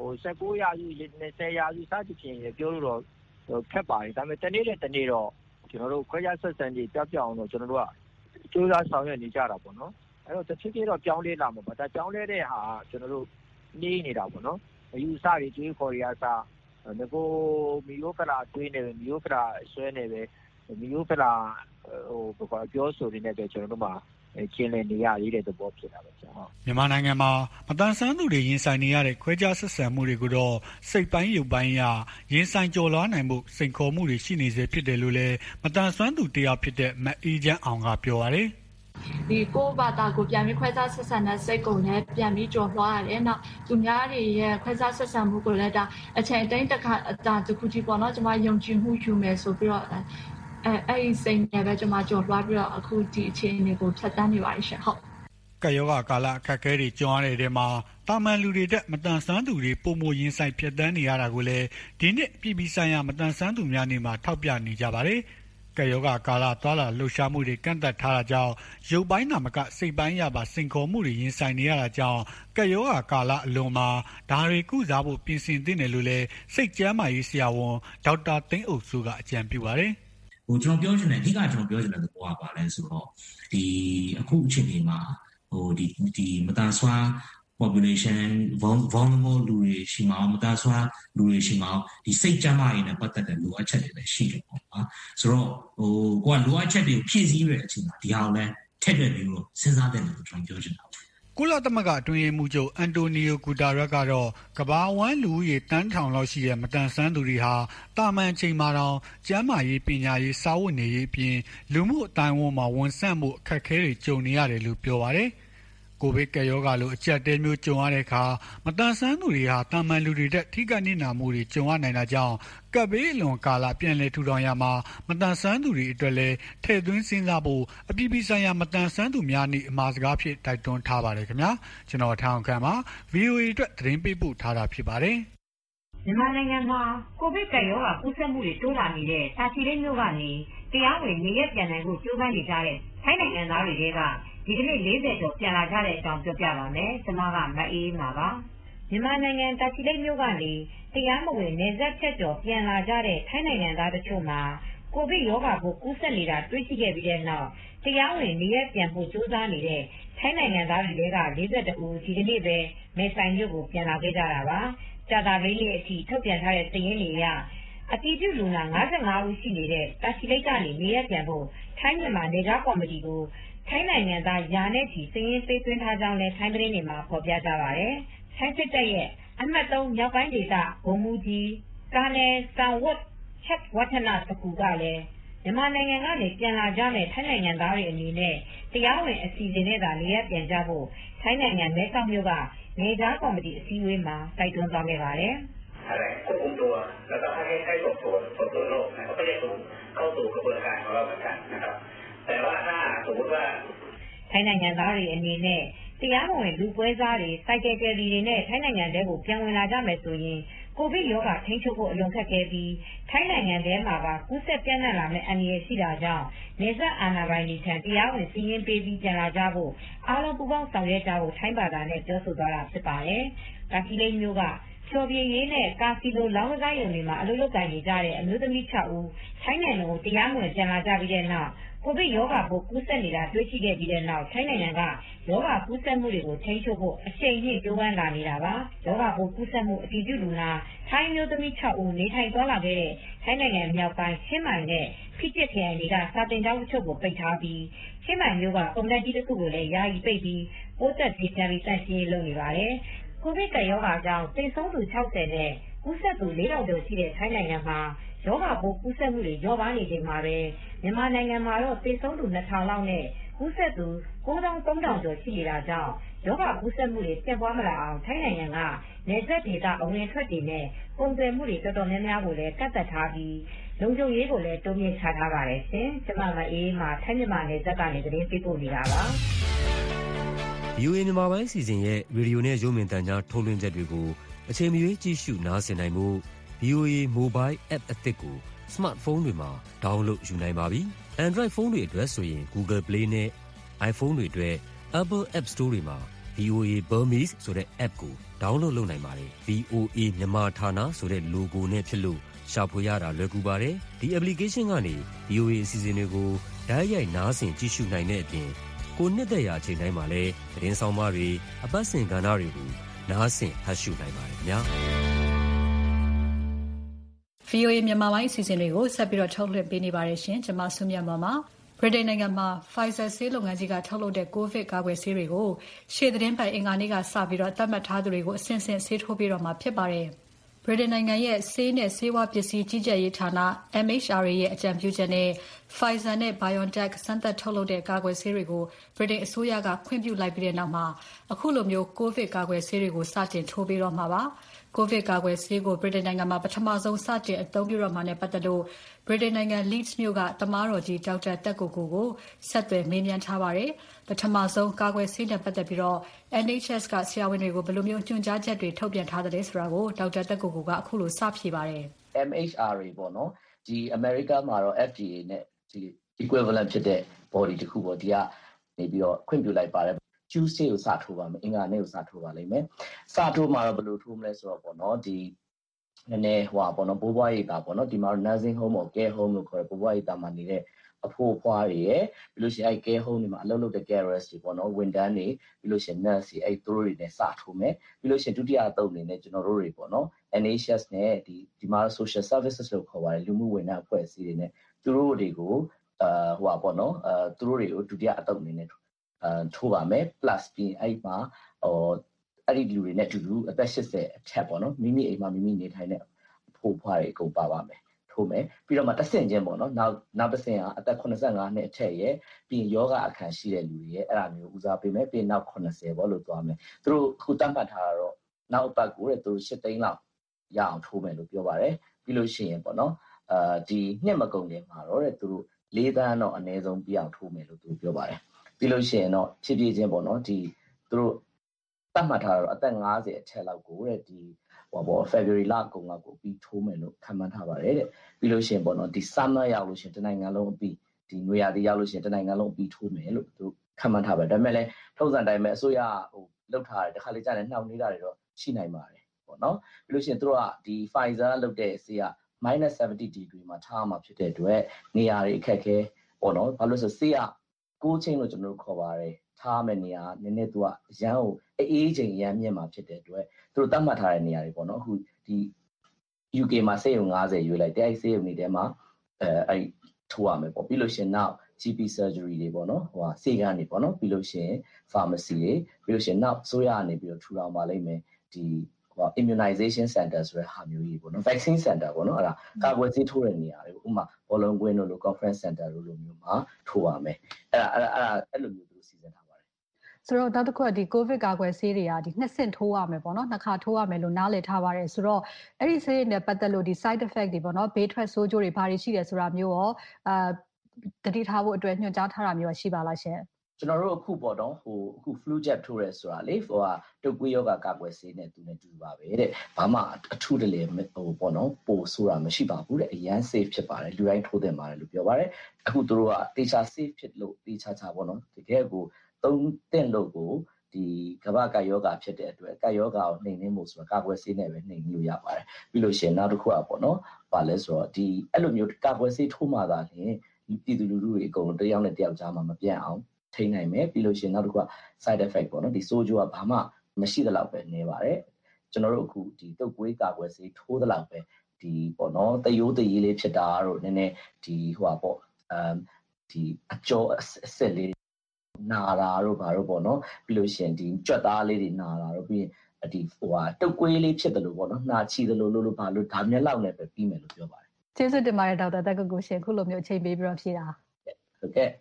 19ရာစု20ရာစုစသဖြင့်ပြောလို့တော့ခက်ပါတယ်ဒါပေမဲ့တနေ့တနေ့တော့ကျွန်တော်တို့ခွဲခြားဆက်ဆံရေးပြောင်းအောင်တော့ကျွန်တော်တို့ကကြိုးစားဆောင်ရွက်နေကြတာပေါ့နော်အဲ့တော့တစ်ဖြည်းဖြည်းတော့ပြောင်းလဲလာမှာပါဒါပြောင်းလဲတဲ့ဟာကျွန်တော်တို့နေနေတာပေါ့နော်အယူဆတွေတွေးခေါ်ရစားငကိုမီယိုဖလာတွေးနေမီယိုဖလာဆွဲနေပဲမီယိုဖလာပြောဆိုနေတယ်ကျွန်တော်တို့မှာကျင်းလည်နေရတဲ့သဘောဖြစ်တာပဲကျွန်တော်မြန်မာနိုင်ငံမှာမတန်ဆန်းသူတွေရင်ဆိုင်နေရတဲ့ခွဲခြားဆက်ဆံမှုတွေကိုတော့စိတ်ပိုင်းရုပ်ပိုင်းရရင်ဆိုင်ကြော်လွှားနိုင်မှုစိန်ခေါ်မှုတွေရှိနေစေဖြစ်တယ်လို့လည်းမတန်ဆန်းသူတယောက်ဖြစ်တဲ့မအေးချမ်းအောင်ကပြောပါတယ်ဒီကိုဘာသာကိုပြန်ပြီးခွဲခြားဆက်ဆံတဲ့စိတ်ကိုလည်းပြန်ပြီးကြော်လွှားရတယ်။နောက်သူများတွေရဲ့ခွဲခြားဆက်ဆံမှုကိုလည်းဒါအချိန်တိုင်းတစ်ခါတစ်ခုကြီးပေါ့နော်ကျွန်မယုံကြည်မှုယူမယ်ဆိုပြီးတော့အဲ့ဒီစိတ်နဲ့ပဲကျွန်မကြော်လွှားပြီးတော့အခုဒီအခြေအနေကိုဖြတ်တန်းနေပါရှင်ဟုတ်ကယောဂကာလအခက်အခဲတွေကြုံရတဲ့နေရာမှာတာမန်လူတွေတက်မတန်ဆန်းသူတွေပုံမရင်ဆိုင်ဖြတ်တန်းနေရတာကိုလည်းဒီနှစ်ပြည်ပြည်ဆိုင်ရာမတန်ဆန်းသူများနေ့မှာထောက်ပြနေကြပါတယ်ကယောဂကာလသွာလာလှုပ်ရှားမှုတွေကန့်သက်ထားတာကြောင့်ရုပ်ပိုင်းနာမကစိတ်ပိုင်းရပါစိန်ခေါ်မှုတွေရင်ဆိုင်နေရတာကြောင့်ကယောဂကာလအလွန်မှာဒါတွေကုစားဖို့ပြင်ဆင်သင့်တယ်လို့လည်းစိတ်ကျန်းမာရေးဆရာဝန်ဒေါက်တာသိန်းအုပ်စုကအကြံပြုပါတယ်ကျွန်တော်ပြောချင်တယ်အဓိကကျွန်တော်ပြောချင်တဲ့သဘောကပါလဲဆိုတော့ဒီအခုအချိန်ဒီမှာဒီမတန်ဆွမ်း population vulnerable လူတွေရှိမှာမတန်ဆွမ်းလူတွေရှိမှာဒီစိတ်ကျန်းမာရေးနဲ့ပတ်သက်တဲ့လိုအပ်ချက်တွေလည်းရှိတယ်ပေါ့နော်ဆိုတော့ကိုကလိုအပ်ချက်တွေကိုဖြည့်ဆည်းရတဲ့အချိန်မှာဒီဟာကိုလည်းထည့်သွင်းပြီးတော့စဉ်းစားတယ်လို့ကျွန်တော်ပြောချင်တာကုလသမဂ္ဂအတွင်းရေးမှူးချုပ်အန်တိုနီယိုဂူတာရက်ကတော့ကမ္ဘာဝန်းလူဦးရေတန်းထောင်လောက်ရှိတဲ့မတန်ဆန်းသူတွေဟာတာမန်အချိန်မှာတောင်ကျန်းမာရေးပညာရေးစာဝတ်နေရေးအပြင်လူမှုအတိုင်းအဝန်မှာဝန်ဆန့်မှုအခက်အခဲတွေကြုံနေရတယ်လို့ပြောပါတယ်။ကိုဗစ်ကပ်ရောဂါလိုအကျပ်တဲမျိုးကြုံရတဲ့အခါမတန်ဆန်းသူတွေဟာတာမန်လူတွေတက်ထိခိုက်နေနာမှုတွေကြုံရနိုင်တာကြောင့်ကပ်ဘေးအလွန်ကာလပြန်လည်ထူထောင်ရမှာမတန်ဆန်းသူတွေအတွက်လည်းထည့်သွင်းစဉ်းစားဖို့အပြည်ပြည်ဆိုင်ရာမတန်ဆန်းသူများနေ့အမှာစကားဖြစ်တိုက်တွန်းထားပါတယ်ခင်ဗျာကျွန်တော်ထောင်ခန့်မှာ VOA အတွက်သတင်းပေးပို့ထားတာဖြစ်ပါတယ်မြန်မာနိုင်ငံမှာကိုဗစ်ကပ်ရောဂါကူးစက်မှုတွေတိုးလာနေတဲ့တာချီလိတ်မြို့ကနေတရားဝင်နေရပြန်နိုင်ဖို့ကြိုးပမ်းနေကြတဲ့ထိုင်းနိုင်ငံသားတွေကဒီကနေ့40ကျော်ပြန်လာကြတဲ့အကြောင်းပြောပြပါမယ်။ကျွန်မကမအေးမှာပါ။မြန်မာနိုင်ငံတာချီလိတ်မြို့ကနေတရားမဝင်နေဆက်ဖြတ်ကျော်ပြန်လာကြတဲ့ထိုင်းနိုင်ငံသားတို့ချို့မှာကိုဗစ်ရောဂါကိုကူးစက်နေတာတွေ့ရှိခဲ့ပြီးတဲ့နောက်တရားဝင်နေရပြန်ဖို့ကြိုးစားနေတဲ့ထိုင်းနိုင်ငံသားတွေက42ဦးဒီကနေ့ပဲမဲဆိုင်မြို့ကိုပြန်လာခဲ့ကြတာပါ။ကြာသပတေးနေ့အထိထုတ်ပြန်ထားတဲ့စာရင်းတွေအရအတည်ပြုလူနာ55ဦးရှိနေတဲ့တာချီလိတ်ကနေနေရပြန်ဖို့ထိုင်းမြန်မာနေကားကော်မတီကိုထိုင်းနိုင်ငံသားရာနဲ့ချီစာရင်းပေးသွင်းထားကြောင်းလည်းထိုင်းသတင်းတွေမှာဖော်ပြကြပါတယ်။ထိုင်းစစ်တပ်ရဲ့အမှတ်3မြောက်ပိုင်းဒေသဗိုလ်မှူးကြီးကာနယ်ဆန်ဝတ်ချက်ဝထနာစကူကလည်းမြန်မာနိုင်ငံကနေပြန်လာကြတဲ့ထိုင်းနိုင်ငံသားတွေအနေနဲ့တရားဝင်အစီအစဉ်နဲ့သာနေရပြန်ကြဖို့ထိုင်းနိုင်ငံမဲဆောက်မြို့ကနေကြားကော်မတီအစည်းအဝေးမှာတိုက်တွန်းသွားခဲ့ပါတယ်။อะไรควบคุมตัวแล้วก็ให้สอบสวนโรคนะครับก็จะถูกเข้าสู่กระบวนการของเราเหมือนกันนะครับแต่ว่าถ้าสมมติว่าထိုင်းနိုင်ငံသားတွေအနေနဲ့တရားမဝင်လူပွဲစားတွေစိုက်ကယ်ကယ်ရီတွေနဲ့ထိုင်းနိုင်ငံထဲကိုပြန်ဝင်လာကြမယ်ဆိုရင်ကိုဗစ်ရောဂါထိန်းချုပ်ဖို့အလွန်ခက်ခဲပြီးထိုင်းနိုင်ငံထဲမှာပါကူးစက်ပြန့်နှံ့လာမယ့်အန္တရာယ်ရှိတာကြောင့်နေဆက်အာဏာပိုင်တွေထံတရားဝင်စီရင်ပေးပြီးပြန်လာကြဖို့အားလုံးပူးပေါင်းဆောင်ရွက်ကြဖို့ထိုင်းဘာသာနဲ့ပြောဆိုသွားတာဖြစ်ပါတယ်။တာချီလိတ်မြို့ကချော်ပြေးရေးနဲ့ကာစီလိုလောင်းကစားရုံတွေမှာအလုပ်လုပ်ကိုင်နေကြတဲ့အမျိုးသမီး6ဦးထိုင်းနိုင်ငံကိုတရားမဝင်ပြန်လာကြပြီးတဲ့နောက်ကိုဗစ်ရောဂါပိုးကူးစက်နေတာတွေ့ရှိခဲ့ပြီးတဲ့နောက်ထိုင်းနိုင်ငံကရောဂါကူးစက်မှုတွေကိုထိန်းချုပ်ဖို့အရှိန်မြင့်ကြိုးပမ်းလာနေတာပါ။ရောဂါပိုးကူးစက်မှုအတည်ပြုလူနာထိုင်းမျိုးသမီး6ဦးနေထိုင်သွားလာခဲ့တဲ့ထိုင်းနိုင်ငံမြောက်ပိုင်းချင်းမိုင်နဲ့ဖိကျစ်ခရိုင်တွေကစာတင်ကျောင်းချုပ်ကိုပိတ်ထားပြီးချင်းမိုင်မြို့ကကွန်ရက်ကြီးတစ်ခုကိုလည်းယာယီပိတ်ပြီးပိုးသက်ကြီးပြန်ပြီးတန့်ရှင်းလုပ်နေပါတယ်။ကိုဗစ်ကပ်ရောဂါကြောင့်သေဆုံးသူ60နဲ့ကူးစက်သူ4000ကျော်ရှိတဲ့ထိုင်းနိုင်ငံမှာရောဂါပိုးကူးစက်မှုတွေလျော့ပါးနေချိန်မှာပဲမြန်မာနိုင်ငံမှာတော့သေဆုံးသူ2000လောက်နဲ့ကူးစက်သူ9300ကျော်ရှိနေတာကြောင့်ရောဂါကူးစက်မှုတွေပြန့်ပွားမလာအောင်ထိုင်းနိုင်ငံကနေဆက်ဒေသအဝင်ထွက်တွေနဲ့ပုံစံမှုတွေတော်တော်များများကိုလည်းကန့်သတ်ထားပြီးလုံခြုံရေးကိုလည်းတိုးမြှင့်ချထားပါတယ်ရှင်။ကျွန်မမအေးမှာထိုင်းမြန်မာနယ်စပ်ကနေသတင်းပေးပို့နေတာပါ။ VOA မြန်မာပိုင်းစီစဉ်ရဲ့ရေဒီယိုနဲ့ရုပ်မြင်သံကြားထုတ်လွှင့်ချက်တွေကိုအချိန်မရွေးကြည့်ရှုနားဆင်နိုင်မှု VOA Mobile App အသစ်ကို Smartphone တွေမှာ download ယူနိုင်ပါပြီ။ Android ဖုန်းတွေအတွက်ဆိုရင် Google Play နဲ့ iPhone တွေအတွက် Apple App Store တွေမှာ VOA Burmese ဆိုတဲ့ app ကို download လုပ်နိုင်ပါတယ်။ VOA မြန်မာဌာနဆိုတဲ့ logo နဲ့ဖြစ်လို့ရှာဖွေရတာလွယ်ကူပါတယ်။ဒီ application ကနေ VOA အစီအစဉ်တွေကိုတိုက်ရိုက်နားဆင်ကြည့်ရှုနိုင်တဲ့အပြင်ကိုနှစ်သက်ရာအချိန်တိုင်းမှာလည်းသတင်းဆောင်မတွေအပတ်စဉ်ကဏ္ဍတွေကိုနားဆင်ဖတ်ရှုနိုင်ပါတယ်ခင်ဗျာ။ VOA မြန်မာပိုင်းအစီအစဉ်တွေကိုဆက်ပြီးထုတ်လွှင့်ပေးနေပါတယ်ရှင်။ကျွန်မဆုမြတ်ပါပါ။ ဗြိတိန်နိုင်ငံမှာ Pfizer ဆေးလုပ်ငန်းကြီးကထုတ်လုပ်တဲ့ ကိုဗစ်ကာကွယ်ဆေးတွေကိုရှေ့သီတင်းပတ်အင်္ဂါနေ့ကစပြီးသတ်မှတ်ထားသူတွေကိုအဆင့်ဆင့်ဆေးထိုးပေးတော့မှာဖြစ်ပါတယ်။ ဗြိတိန်နိုင်ငံရဲ့ဆေးနဲ့ဆေးဝါးပစ္စည်းကြီးကြပ်ရေးဌာန MHRA ရဲ့အကြံပြုချက်နဲ့ Pfizer နဲ့ BioNTech စမ်းသပ်ထုတ်လုပ်တဲ့ကာကွယ်ဆေးတွေကိုဗြိတိန်အစိုးရကခွင့်ပြုလိုက်ပြီးတဲ့နောက်မှာအခုလိုမျိုးကိုဗစ်ကာကွယ်ဆေးတွေကိုစတင်ထိုးပေးတော့မှာပါ။ကိုဗစ်ကာကွယ်ဆေးကိုဗြိတိန်နိုင်ငံမှာပထမဆုံးစတင်အသုံးပြုတော့မှာနဲ့ပတ်သက်လို့ဗြိတိန်နိုင်ငံ Leeds မြို့ကသမားတော်ကြီးဒေါက်တာတက်ကိုကိုဆက်သွယ်မေးမြန်းထားပါတယ်။ပထမဆုံးကာကွယ်ဆေးနဲ့ပတ်သက်ပြီးတော့ NHS ကဆရာဝန်တွေကိုဘယ်လိုမျိုးညွှန်ကြားချက်တွေထုတ်ပြန်ထားသလဲဆိုတာကိုဒေါက်တာတက်ကိုကအခုလိုစဖြေပါတယ်။ MHRA ပေါ့နော်ဒီ America မှာတော့ FDA နဲ့ဒီ equivalent ဖြစ်တဲ့ body တစ်ခုပေါ့ဒီကနေပြီးတော့ခွင့်ပြုလိုက်ပါတယ်Tuesday ကိုစထိုးပါမယ်အင်္ဂါနေ့ကိုစထိုးပါလိမ့်မယ်စထိုးမှာတော့ဘယ်လိုထိုးမလဲဆိုတော့ပေါ့နော်ဒီနည်းနည်းဟိုပါပေါ့နော်ဘိုးဘွားရိပ်သာပေါ့နော်ဒီမှာ nursing home or care home လို့ခေါ်တဲ့ဘိုးဘွားရိပ်သာမှာနေတဲ့အဖိုးအဖွားတွေရယ်ပြီးလို့ရှိရင်အဲ care home တွေမှာအလုပ်လုပ်တဲ့ carers တွေပေါ့နော်ဝန်ထမ်းတွေပြီးလို့ရှိရင် nurse တွေအဲသူတို့တွေနဲ့စထိုးမယ်ပြီးလို့ရှိရင်ဒုတိယအသုတ်အနေနဲ့ကျွန်တော်တို့တွေပေါ့နော် NHS နဲ့ဒီမှာ social services လို့ခေါ်ပါတယ်လူမှုဝန်ထမ်းအဖွဲ့အစည်းတွေနဲ့သူတို့တွေကိုဟိုပါပေါ့နော်သူတို့တွေကိုဒုတိယအသုတ်အနေနဲ့ထိုးပါမယ် plus ပြီးအဲ့မှာအဲ့ဒီလူတွေနဲ့အတူတူအသက်80အထက်ပေါ့နော်မိမိအိမ်မှာမိမိနေထိုင်တဲ့ဖိုးဖွားတွေအကုန်ပါပါမယ်ထိုးမယ်ပြီးတော့မှတစ်ဆင့်ချင်းပေါ့နော်နောက်တစ်ဆင့်ကအသက်85နှစ်အထက်ရဲ့ပြီးယောဂအခန်းရှိတဲ့လူတွေရဲ့အဲ့ဒါမျိုးဦးစားပေးမယ်ပြီးနောက်80ပေါ့လို့သွားမယ်သူတို့ခုတတ်မှတ်ထားတာတော့နောက်အပတ်ကိုတဲ့သူတို့8သိန်းလောက်ရအောင်ထိုးမယ်လို့ပြောပါတယ်ပြီးလို့ရှိရင်ပေါ့နော်ဒီနှစ်မကုန်ခင်မှာတော့တဲ့သူတို့4သန်းတော့အနည်းဆုံးပြအောင်ထိုးမယ်လို့သူပြောပါတယ်ပြီးလို့ရှိရင်တော့ဖြည်းဖြည်းချင်းပေါ့နော်ဒီသူတို့တတ်မှတ်ထားတော့အသက်50အထက်လောက်ကိုတဲ့ဒီFebruary လကုန်လောက်ကိုပြီးထိုးမယ်လို့ခန့်မှန်းထားပါတယ်တဲ့ပြီးလို့ရှိရင်ပေါ့နော်ဒီ summer ရောက်လို့ရှိရင်တနိုင်ငံလုံးအပြီးဒီနွေရာသီရောက်လို့ရှိရင်တနိုင်ငံလုံးအပြီးထိုးမယ်လို့သူခန့်မှန်းထားပါတယ်ဒါပေမဲ့လည်းထုံးစံတိုင်းပဲအစိုးရလောက်ထားတယ်တခါလေကြာနေနှောင့်နှေးတာတွေတော့ရှိနိုင်ပါတယ်ပေါ့နော်ပြီးလို့ရှိရင်သူတို့ကဒီ Pfizer လုပ်တဲ့ဆေးက-70 degree မှာထားမှာဖြစ်တဲ့အတွက်နေရာတွေအခက်ခဲပေါ့နော်ဘာလို့ဆိုဆေးကကိုးချင်းလို့ကျွန်တော်တို့ခေါ်ပါတယ်ထားမယ့်နေရာနည်းနည်းသူကအရန်ကိုအေးချိန်ရမ်းမြင့်မှာဖြစ်တဲ့အတွက်သူတို့တတ်မှတ်ထားတဲ့နေရာတွေပေါ့နော်အခုဒီ UK မှာဆေးရုံ50ရွေးလိုက်တဲ့အဲ့ဆေးရုံတွေထဲမှာအဲ့ထိုးရမယ်ပေါ့ပြီးလို့ရှိရင်နောက် GP surgery တွေပေါ့နော်ဆေးကန်းတွေပေါ့နော်ပြီးလို့ရှိရင် pharmacy တွေပြီးလို့ရှိရင်နောက်ဆိုရကနေပြီးတော့ထူထောင်ပါလိမ့်မယ်ဒီ immunization center ဆိုတဲ့ဟာမျိုးကြီးပေါ့နော် vaccine center ပေါ့နော်အဲ့ဒါကာကွယ်ဆေးထိုးတဲ့နေရာတွေဥပမာဘောလုံးကွင်းတို့လို conference center တို့လိုမျိုးမှာထိုးရမယ်အဲ့လိုမျိုးသူတို့စီစဉ်ထားပါတယ်ဆိုတော့နောက်တစ်ခုကဒီ COVID ကာကွယ်ဆေးတွေကဒီနှစ်ဆင့်ထိုးရမယ်ပေါ့နော်နှစ်ခါထိုးရမယ်လို့နားလည်ထားပါတယ်ဆိုတော့အဲ့ဒီဆေးတွေနဲ့ပတ်သက်လို့ဒီ side effect တွေပေါ့နော်ဘေးထွက်ဆိုးကျိုးတွေဘာတွေရှိတယ်ဆိုတာမျိုးရောတတိထားဖို့အတွက်ညွှန်ကြားထားတာမျိုးရှိပါလားရှင်ကျွန်တော်တို့အခုပေါ့နော်အခု flu jab ထိုးရဲဆိုတာလေတုပ်ကွေးယောဂကာကွယ်ဆေးနဲ့သူနဲ့တူပါပဲတဲ့ဘာမှအထူးတလေပေါ့နော်ပိုဆိုတာမရှိပါဘူးတဲ့အရန် safe ဖြစ်ပါတယ်လူတိုင်းထိုးသင့်ပါတယ်လို့ပြောပါတယ်အခုသူတို့ကတေချာ safe ဖြစ်လို့တေချာချာပေါ့နော်တကယ်ကိုသုံးသင့်လို့ကိုဒီကမ္ဘာကယောဂဖြစ်တဲ့အတွက်ကယောဂကိုနှိမ်နှင်းမှုဆိုတာကာကွယ်ဆေးနဲ့ပဲနှိမ်လို့ရပါတယ်ပြီးလို့ရှိရင်နောက်တစ်ခုကပေါ့နော်ဘာလဲဆိုတော့ဒီအဲ့လိုမျိုးကာကွယ်ဆေးထိုးမှသာလျှင်ပြည်သူလူထုတွေအကုန်တစ်ယောက်နဲ့တစ်ယောက်ကြားမှာမပြတ်အောင်ထိနိုင်မယ်ပြီးလို့ရှိရင်နောက်တစ်ခုက side effect ပေါ့နော်ဒီဆိုးကျိုးကဘာမှမရှိသလောက်ပဲနေပါတယ်ကျွန်တော်တို့အခုဒီတုပ်ကွေးကာကွယ်ဆေးထိုးသလောက်ပဲဒီပေါ့နော်တရိုးတရေလေးဖြစ်တာတို့နည်းနည်းဒီပေါ့ဒီအကျော်အစစ်လေးနာတာတို့ဘာတို့ပေါ့နော်ပြီးလို့ရှိရင်ဒီကြွက်သားလေးတွေနာတာတို့ပြီးရင်ဒီတုပ်ကွေးလေးဖြစ်တယ်လို့ပေါ့နော်နှာချီတယ်လို့ဘာလို့ဒါမျက်လောက်နဲ့ပဲပြီးမယ်လို့ပြောပါတယ်ကျေးဇူးတင်ပါတယ်ဒေါက်တာတက်ကိုရှင်ခုလိုမျိုးအချိန်ပေးပြီးတော့ဖြေတာဟုတ်ကဲ့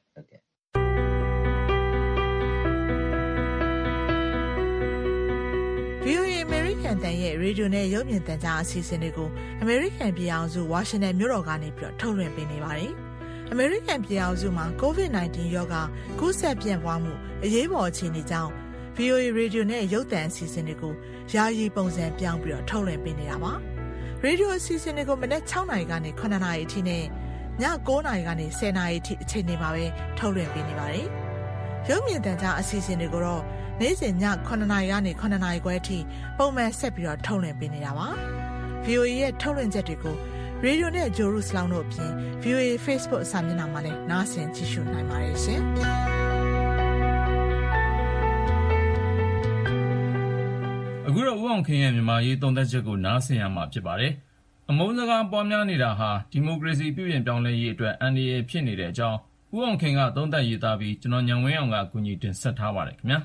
VOA American တန်ရဲ့ရေဒီယိုနဲ့ရုပ်မြင်သံကြားအစီအစဉ်တွေကို American ပြည်အောင်စုဝါရှင်တန်မြို့တော်ကနေပြီးတော့ထုတ်လွှင့်ပေးနေပါတယ်။ American ပြည်အောင်စုမှာ COVID-19 ရောဂါကူးစက်ပြန့်ပွားမှုအရေးပေါ်အခြေအနေကြောင့် VOA ရေဒီယိုနဲ့ရုပ်သံအစီအစဉ်တွေကိုယာယီပုံစံပြောင်းပြီးတော့ထုတ်လွှင့်ပေးနေတာပါ။ရေဒီယိုအစီအစဉ်တွေကိုမနက်6နာရီကနေ9နာရီအထိနဲ့ည9နာရီကနေ10နာရီအထိအချိန်တွေမှာပဲထုတ်လွှင့်ပေးနေပါတယ်။ရုပ်မြင်သံကြားအစီအစဉ်တွေကိုတော့နေ့စဉ်ည9နာရီကနေ9နာရီခွဲအထိပုံမှန်ဆက်ပြီးတော့ထုတ်လွှင့်ပေးနေတာပါ။ VOA ရဲ့ထုတ်လွှင့်ချက်တွေကိုရေဒီယိုနဲ့ဂျိုရုစလောင်းတို့အပြင် VOA Facebook စာမျက်နှာမှာလည်းနားဆင်ကြည့်ရှုနိုင်ပါတယ်ရှင်။အခုတော့ဦးအောင်ခင်ရဲ့မြန်မာရေးသုံးသပ်ချက်ကိုနားဆင်ရမှာဖြစ်ပါတယ်။အမုန်းစကားပွားများနေတာဟာဒီမိုကရေစီပြုပြင်ပြောင်းလဲရေးအတွက်အန္တရာယ်ဖြစ်နေတဲ့အကြောင်းဦးအောင်ခင်ကသုံးသပ်ရေးသားပြီးကျွန်တော်ညံဝင်းအောင်ကအကူအညီတင်ဆက်ထားပါတယ်ခင်ဗျာ။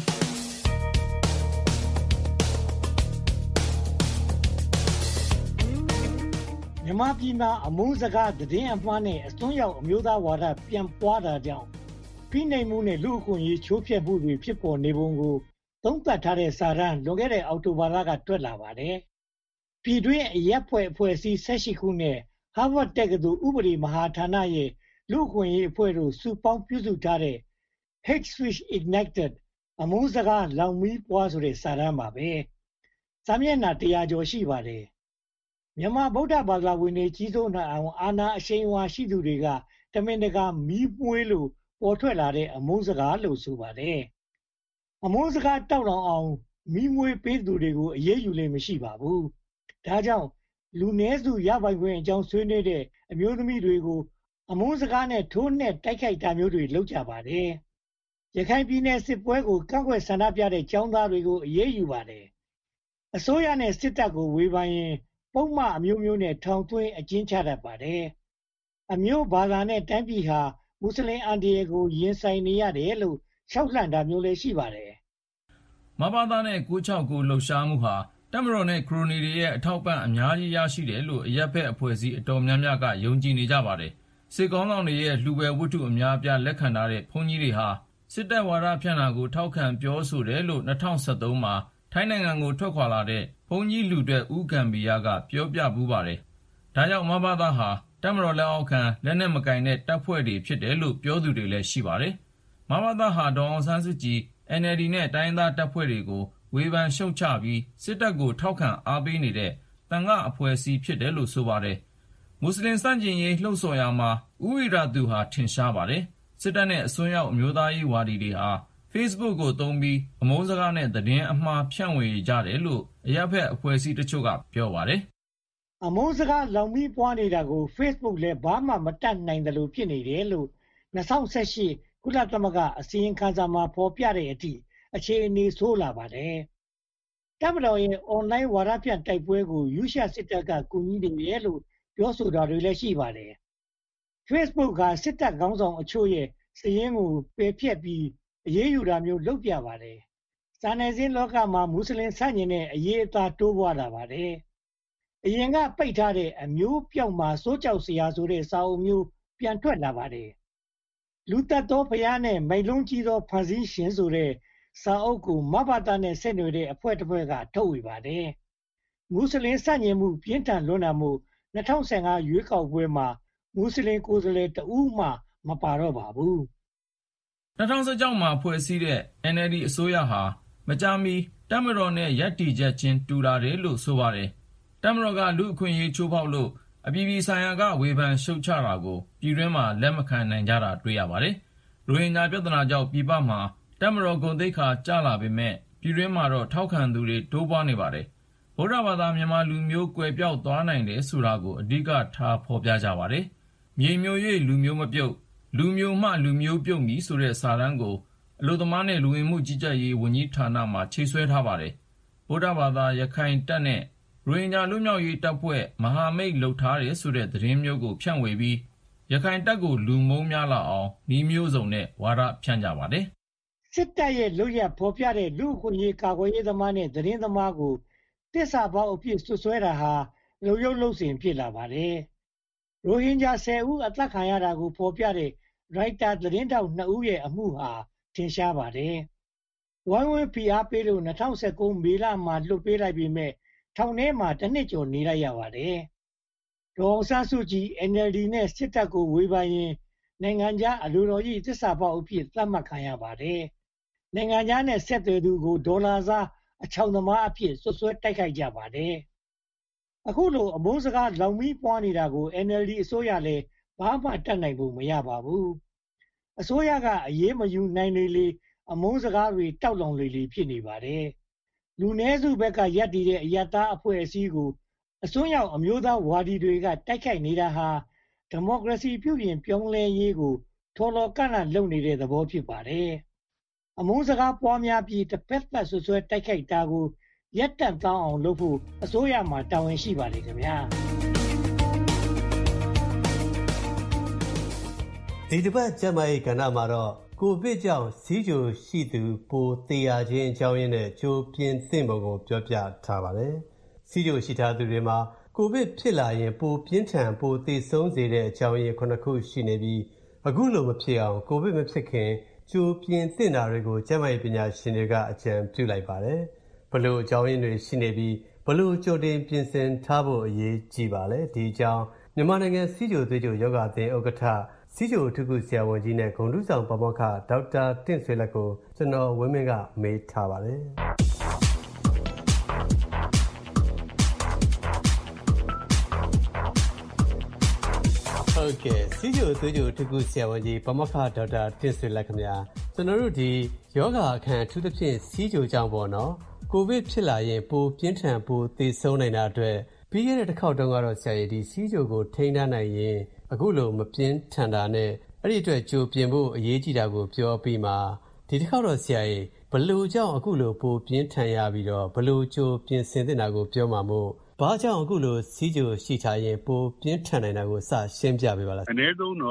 မြန်မာပြည်မှာအမုန်းစကားသတင်းအမှားနဲ့အစွန်းရောက်အမျိုးသားဝါဒပြန်ပွားတာကြောင့်ဖိနှိပ်မှုနဲ့လူ့အခွင့်အရေးချိုးဖျက်မှုတွေဖြစ်ပေါ်နေပုံကိုသုံးသပ်ထားတဲ့စာတမ်းလွန်ခဲ့တဲ့အောက်တိုဘာလကထွက်လာပါတယ်။ပြည်တွင်းအရက်ဖွဲ့အစည်း18ခုနဲ့ Harvard တက္ကသိုလ်ဥပဒေမဟာဌာနရဲ့လူ့အခွင့်အရေးအဖွဲ့တို့စုပေါင်းပြုစုထားတဲ့ Hate Speech Ignited အမုန်းစကားလောင်မီးပွားဆိုတဲ့စာတမ်းပါပဲ။စာမျက်နှာ100ကျော်ရှိပါတယ်။မြန်မာဗုဒ္ဓဘာသာဝင်တွေကြီးစိုးနိုင်အောင်အာဏာအရှိန်အဝါရှိသူတွေကတမင်တကာမီးမွှေးလို့ပေါ်ထွက်လာတဲ့အမုန်းစကားလို့ဆိုပါတယ်။အမုန်းစကားတောက်လောင်အောင်မီးမွှေးပေးသူတွေကိုအရေးယူလိမ့်မရှိပါဘူး။ဒါကြောင့်လူနည်းစုရပိုင်ခွင့်အကြောင်းဆွေးနွေးတဲ့အမျိုးသမီးတွေကိုအမုန်းစကားနဲ့ထိုးနှက်တိုက်ခိုက်တာမျိုးတွေလုပ်ကြပါတယ်။ရခိုင်ပြည်နယ်စစ်ပွဲကိုကန့်ကွက်ဆန္ဒပြတဲ့ចောင်းသားတွေကိုအရေးယူပါတယ်။အစိုးရနဲ့စစ်တပ်ကိုဝေဖန်ရင်ပုံမှန်အမျိုးမျိုးနဲ့ထောင်သွင်းအကျဉ်းချတတ်ပါတယ်။အမျိုးဘာသာနဲ့တိုင်းပြည်ဟာမွတ်စလင်အန္တရာယ်ကိုရင်ဆိုင်နေရတယ်လို့ရှောက်လှန့်တာမျိုးလည်းရှိပါတယ်မဘာသာနဲ့969လှုပ်ရှားမှုဟာတပ်မတော်နဲ့ခရိုနီတွေရဲ့အထောက်ပံ့အများကြီးရရှိတယ်လို့အရက်ဖက်အဖွဲ့အစည်းအတော်များများကယုံကြည်နေကြပါတယ်စစ်ကောင်းဆောင်တွေရဲ့လှူပွဲဝတ္ထုအများအပြားလက်ခံထားတဲ့ဘုန်းကြီးတွေဟာစစ်တပ်ဝါဒဖြန့်တာကိုထောက်ခံပြောဆိုတယ်လို့2013မှာထိုင်းနိုင်ငံကိုထွက်ခွာလာတဲ့ဘုန်းကြီးလူတွေဦးကံဘီယာကပြောပြပူးပါတယ်ဒါကြောင့်မဘာသာဟာတပ်မတော်လက်အောက်ခံလက်နက်မကင်တဲ့တပ်ဖွဲ့တွေဖြစ်တယ်လို့ပြောသူတွေလည်းရှိပါတယ်မဘာသာဟာဒေါ်အောင်ဆန်းစုကြည် NLD နဲ့တိုင်းသားတပ်ဖွဲ့တွေကိုဝေဖန်ရှုတ်ချပြီးစစ်တပ်ကိုထောက်ခံအားပေးနေတဲ့တန်ခါအဖွဲ့အစည်းဖြစ်တယ်လို့ဆိုပါတယ်မွတ်စလင်စန့်ကျင်ရေးလှုံ့ဆော်ရာမှာဥဝိရာသူဟာထင်ရှားပါတယ်စစ်တပ်နဲ့အစွန်းရောက်အမျိုးသားရေးဝါဒီတွေဟာ Facebook ကိုသုံးပြီးအမုန်းစကားနဲ့သတင်းအမှားဖြန့်ဝေကြတယ်လို့အရက်ဖက်အဖွဲ့အစည်းတချို့ကပြောပါတယ်အမုန်းစကားလောင်ပြီးပွားနေတာကို Facebook လည်းဘာမှမတတ်နိုင်တယ်လို့ဖြစ်နေတယ်လို့2018ကုလသမဂ္ဂအစည်းအဝေးခန်းစာမှာဖော်ပြတဲ့အထိအခြေအနေဆိုးလာပါတယ်တပ်မတော်ရဲ့ online ဝါဒဖြန့်တိုက်ပွဲကိုယူရှစစ်တပ်ကကူညီနေတယ်လို့ပြောဆိုတာတွေလည်းရှိပါတယ် Facebook ကစစ်တပ်ခေါင်းဆောင်အချို့ရဲ့စာရင်းကိုပယ်ဖျက်ပြီးအရေးယူတာမျိုးလုပ်ပြပါတယ်စာနယ်ဇင်းလောကမှာမွတ်စလင်ဆန့်ကျင်တဲ့အရေးအသားတိုးပွားလာပါတယ်အရင်ကပိတ်ထားတဲ့အမျိုးပြောက်မှာစိုးကြောက်စရာဆိုတဲ့စာအုပ်မျိုးပြန်ထွက်လာပါတယ်လူသက်သောဖျားနဲ့မိန်လုံးကြီးသောဖန်ဆင်းရှင်ဆိုတဲ့စာအုပ်ကိုမဘာသာနဲ့ဆက်နွယ်တဲ့အဖွဲ့တစ်ဖွဲ့ကထုတ်ဝေပါတယ်မွတ်စလင်ဆန့်ကျင်မှုပြင်းထန်လွန်းတာမို့2015ရွေးကောက်ပွဲမှာမွတ်စလင်ကိုယ်စားလှယ်တဦးမှမပါတော့ပါဘူး 2016မှာဖွဲ့စည်းတဲ့ NLD အစိုးရဟာမကြာမီတပ်မတော်နဲ့ရပ်တည်ချက်ချင်းတူလာတယ်လို့ဆိုပါတယ်တပ်မတော်ကလူအခွင့်အရေးချိုးဖောက်လို့အပြည်ပြည်ဆိုင်ရာကဝေဖန်ရှုတ်ချတာကိုပြည်တွင်းမှာလက်မခံနိုင်ကြတာတွေ့ရပါတယ်ရိုဟင်ဂျာပြဿနာကြောင့်ပြည်ပမှာတပ်မတော်ဂုဏ်သိက္ခာကျလာပေမဲ့ပြည်တွင်းမှာတော့ထောက်ခံသူတွေတိုးပွားနေပါတယ်ဗုဒ္ဓဘာသာမြန်မာလူမျိုးကွယ်ပြောက်သွားနိုင်တယ်ဆိုတာကိုအဓိကထားဖော်ပြကြပါတယ်မြေမျိုး၍လူမျိုးမပြုတ်လူမျိုးမှလူမျိုးပြုတ်မည်ဆိုတဲ့စာတမ်းကိုအလို့သမားနဲ့လူဝင်မှုကြီးကြပ်ရေးဝန်ကြီးဌာနမှချိတ်ဆွဲထားပါတယ်ဗုဒ္ဓဘာသာရခိုင်တပ်နဲ့ရိုဟင်ဂျာလူမျိုးရေးတပ်ဖွဲ့မဟာမိတ်လှုပ်ထားတယ်ဆိုတဲ့သတင်းမျိုးကိုဖြန့်ဝေပြီးရခိုင်တပ်ကိုလူမုန်းများလာအောင်ဤမျိုးစုံနဲ့ဝါဒဖြန့်ကြပါတယ်စစ်တပ်ရဲ့လုပ်ရဖော်ပြတဲ့လူအခွင့်အရေးကာကွယ်ရေးသမားနဲ့သတင်းသမားကိုတစ္ဆာပေါင်းအဖြစ်ဆွဆွဲတာဟာလုံရုပ်လုံစင်ဖြစ်လာပါတယ်ရိုဟင်ဂျာ10ဦးအသက်ခံရတာကိုဖော်ပြတဲ့ရိုက်တာသတင်းတောက်2ဦးရဲ့အမှုဟာထင်ရှားပါတယ်ဝိုင်းဝန်းဖိအားပေးလို့2019မေလမှာလွတ်ပေးလိုက်ပြီးမဲ့ထောင်ထဲမှာတစ်နှစ်ကျော်နေလိုက်ရပါတယ်ဒေါ်အောင်ဆန်းစုကြည် NLD နဲ့စစ်တပ်ကိုဝေဖန်ရင်နိုင်ငံခြားအလိုတော်ကြီးသစ္စာပေါက်အဖြစ်သတ်မှတ်ခံရပါတယ်နိုင်ငံခြားနဲ့ဆက်သွယ်သူကိုဒေါ်လာစားအချောင်သမားအဖြစ်ဆွဆွဲတိုက်ခိုက်ကြပါတယ်အခုလိုအမုန်းစကားလောင်မီးပွားနေတာကို NLD အစိုးရလည်းဘာမှတတ်နိုင်ဖို့မရပါဘူးအစိုးရကအရေးမယူနိုင်လေအမုန်းစကားတွေတောက်လောင်လေဖြစ်နေပါတယ်လူနည်းစုဘက်ကရပ်တည်တဲ့အယက်သားအဖွဲ့အစည်းကိုအစွန်းရောက်အမျိုးသားဝါဒီတွေကတိုက်ခိုက်နေတာဟာဒီမိုကရေစီပြုပြင်ပြောင်းလဲရေးကိုထော်လော်ကန့်လန့်လုပ်နေတဲ့သဘောဖြစ်ပါတယ်အမုန်းစကားပွားများပြီးတစ်ဖက်သက်ဆွဆွဲတိုက်ခိုက်တာကိုရပ်တန့်တောင်းအောင်လုပ်ဖို့အစိုးရမှာတာဝန်ရှိပါတယ်ခင်ဗျာဒီတစ်ပတ်ကျန်းမာရေးကဏ္ဍမှာတော့ကိုဗစ်ကြောင့်စီးကျိုရှိသူပိုသေရခြင်းအကြောင်းရင်းနဲ့ကြိုပြင်သင့်ပုံကိုပြောပြထားပါတယ်။စီးကျိုရှိထားသူတွေမှာကိုဗစ်ဖြစ်လာရင်ပိုပြင်းထန်ပိုသေဆုံးစေတဲ့အကြောင်းရင်း9ခုရှိနေပြီးအခုလိုမဖြစ်အောင်ကိုဗစ်မဖြစ်ခင်ကြိုပြင်သင့်တာတွေကိုကျန်းမာရေးပညာရှင်တွေကအကြံပြုလိုက်ပါတယ်။ဘလို့အကြောင်းရင်းတွေရှိနေပြီးဘလို့ကြိုတင်ပြင်ဆင်ထားဖို့အရေးကြီးပါလဲဒီအကြောင်းမြန်မာနိုင်ငံစီးကျိုသွေးကျိုယောဂအသင်းဥက္ကဋ္ဌစီးကျိုအထူးကုဆရာဝန်ကြီးနဲ့ဂုဏ်ထူးဆောင်ပါမောက္ခဒေါက်တာတင့်ဆွေလက်ကိုကျွန်တော်ဝင်းမင်းကမေးထားပါတယ်ဟုတ်ကဲ့စီးကျိုသွေးကျိုအထူးကုဆရာဝန်ကြီးပါမောက္ခဒေါက်တာတင့်ဆွေလက်ခင်ဗျာကျွန်တော်တို့ဒီယောဂအခန်းအထူးသဖြင့်စီးကျိုကြောင့်ပေါ့နော်ကိုဗစ်ဖြစ်လာရင်ပိုပြင်းထန်ပိုသေဆုံးနိုင်တာအတွက်ပြီးခဲ့တဲ့တစ်ခေါက်တုန်းကတော့ဆရာကြီးဒီစီးကျိုကိုထိန်းထားနိုင်ရင်အခုလိုမပြင်းထန်တာနဲ့အဲ့ဒီအတွက်ကြိုပြင်ဖို့အရေးကြီးတာကိုပြောပြီးမှဒီတစ်ခေါက်တော့ဆရာကြီးဘလို့ကြောင့်အခုလိုပိုပြင်းထန်ရပြီးတော့ဘလို့ကြိုပြင်ဆင်တဲ့တာကိုပြောမှာမို့ဘာကြောင့်အခုလိုစီးကျိုရှိထားရင်ပိုပြင်းထန်နိုင်တာကိုစရှင်းပြပေးပါလားအနည်းဆုံးတော့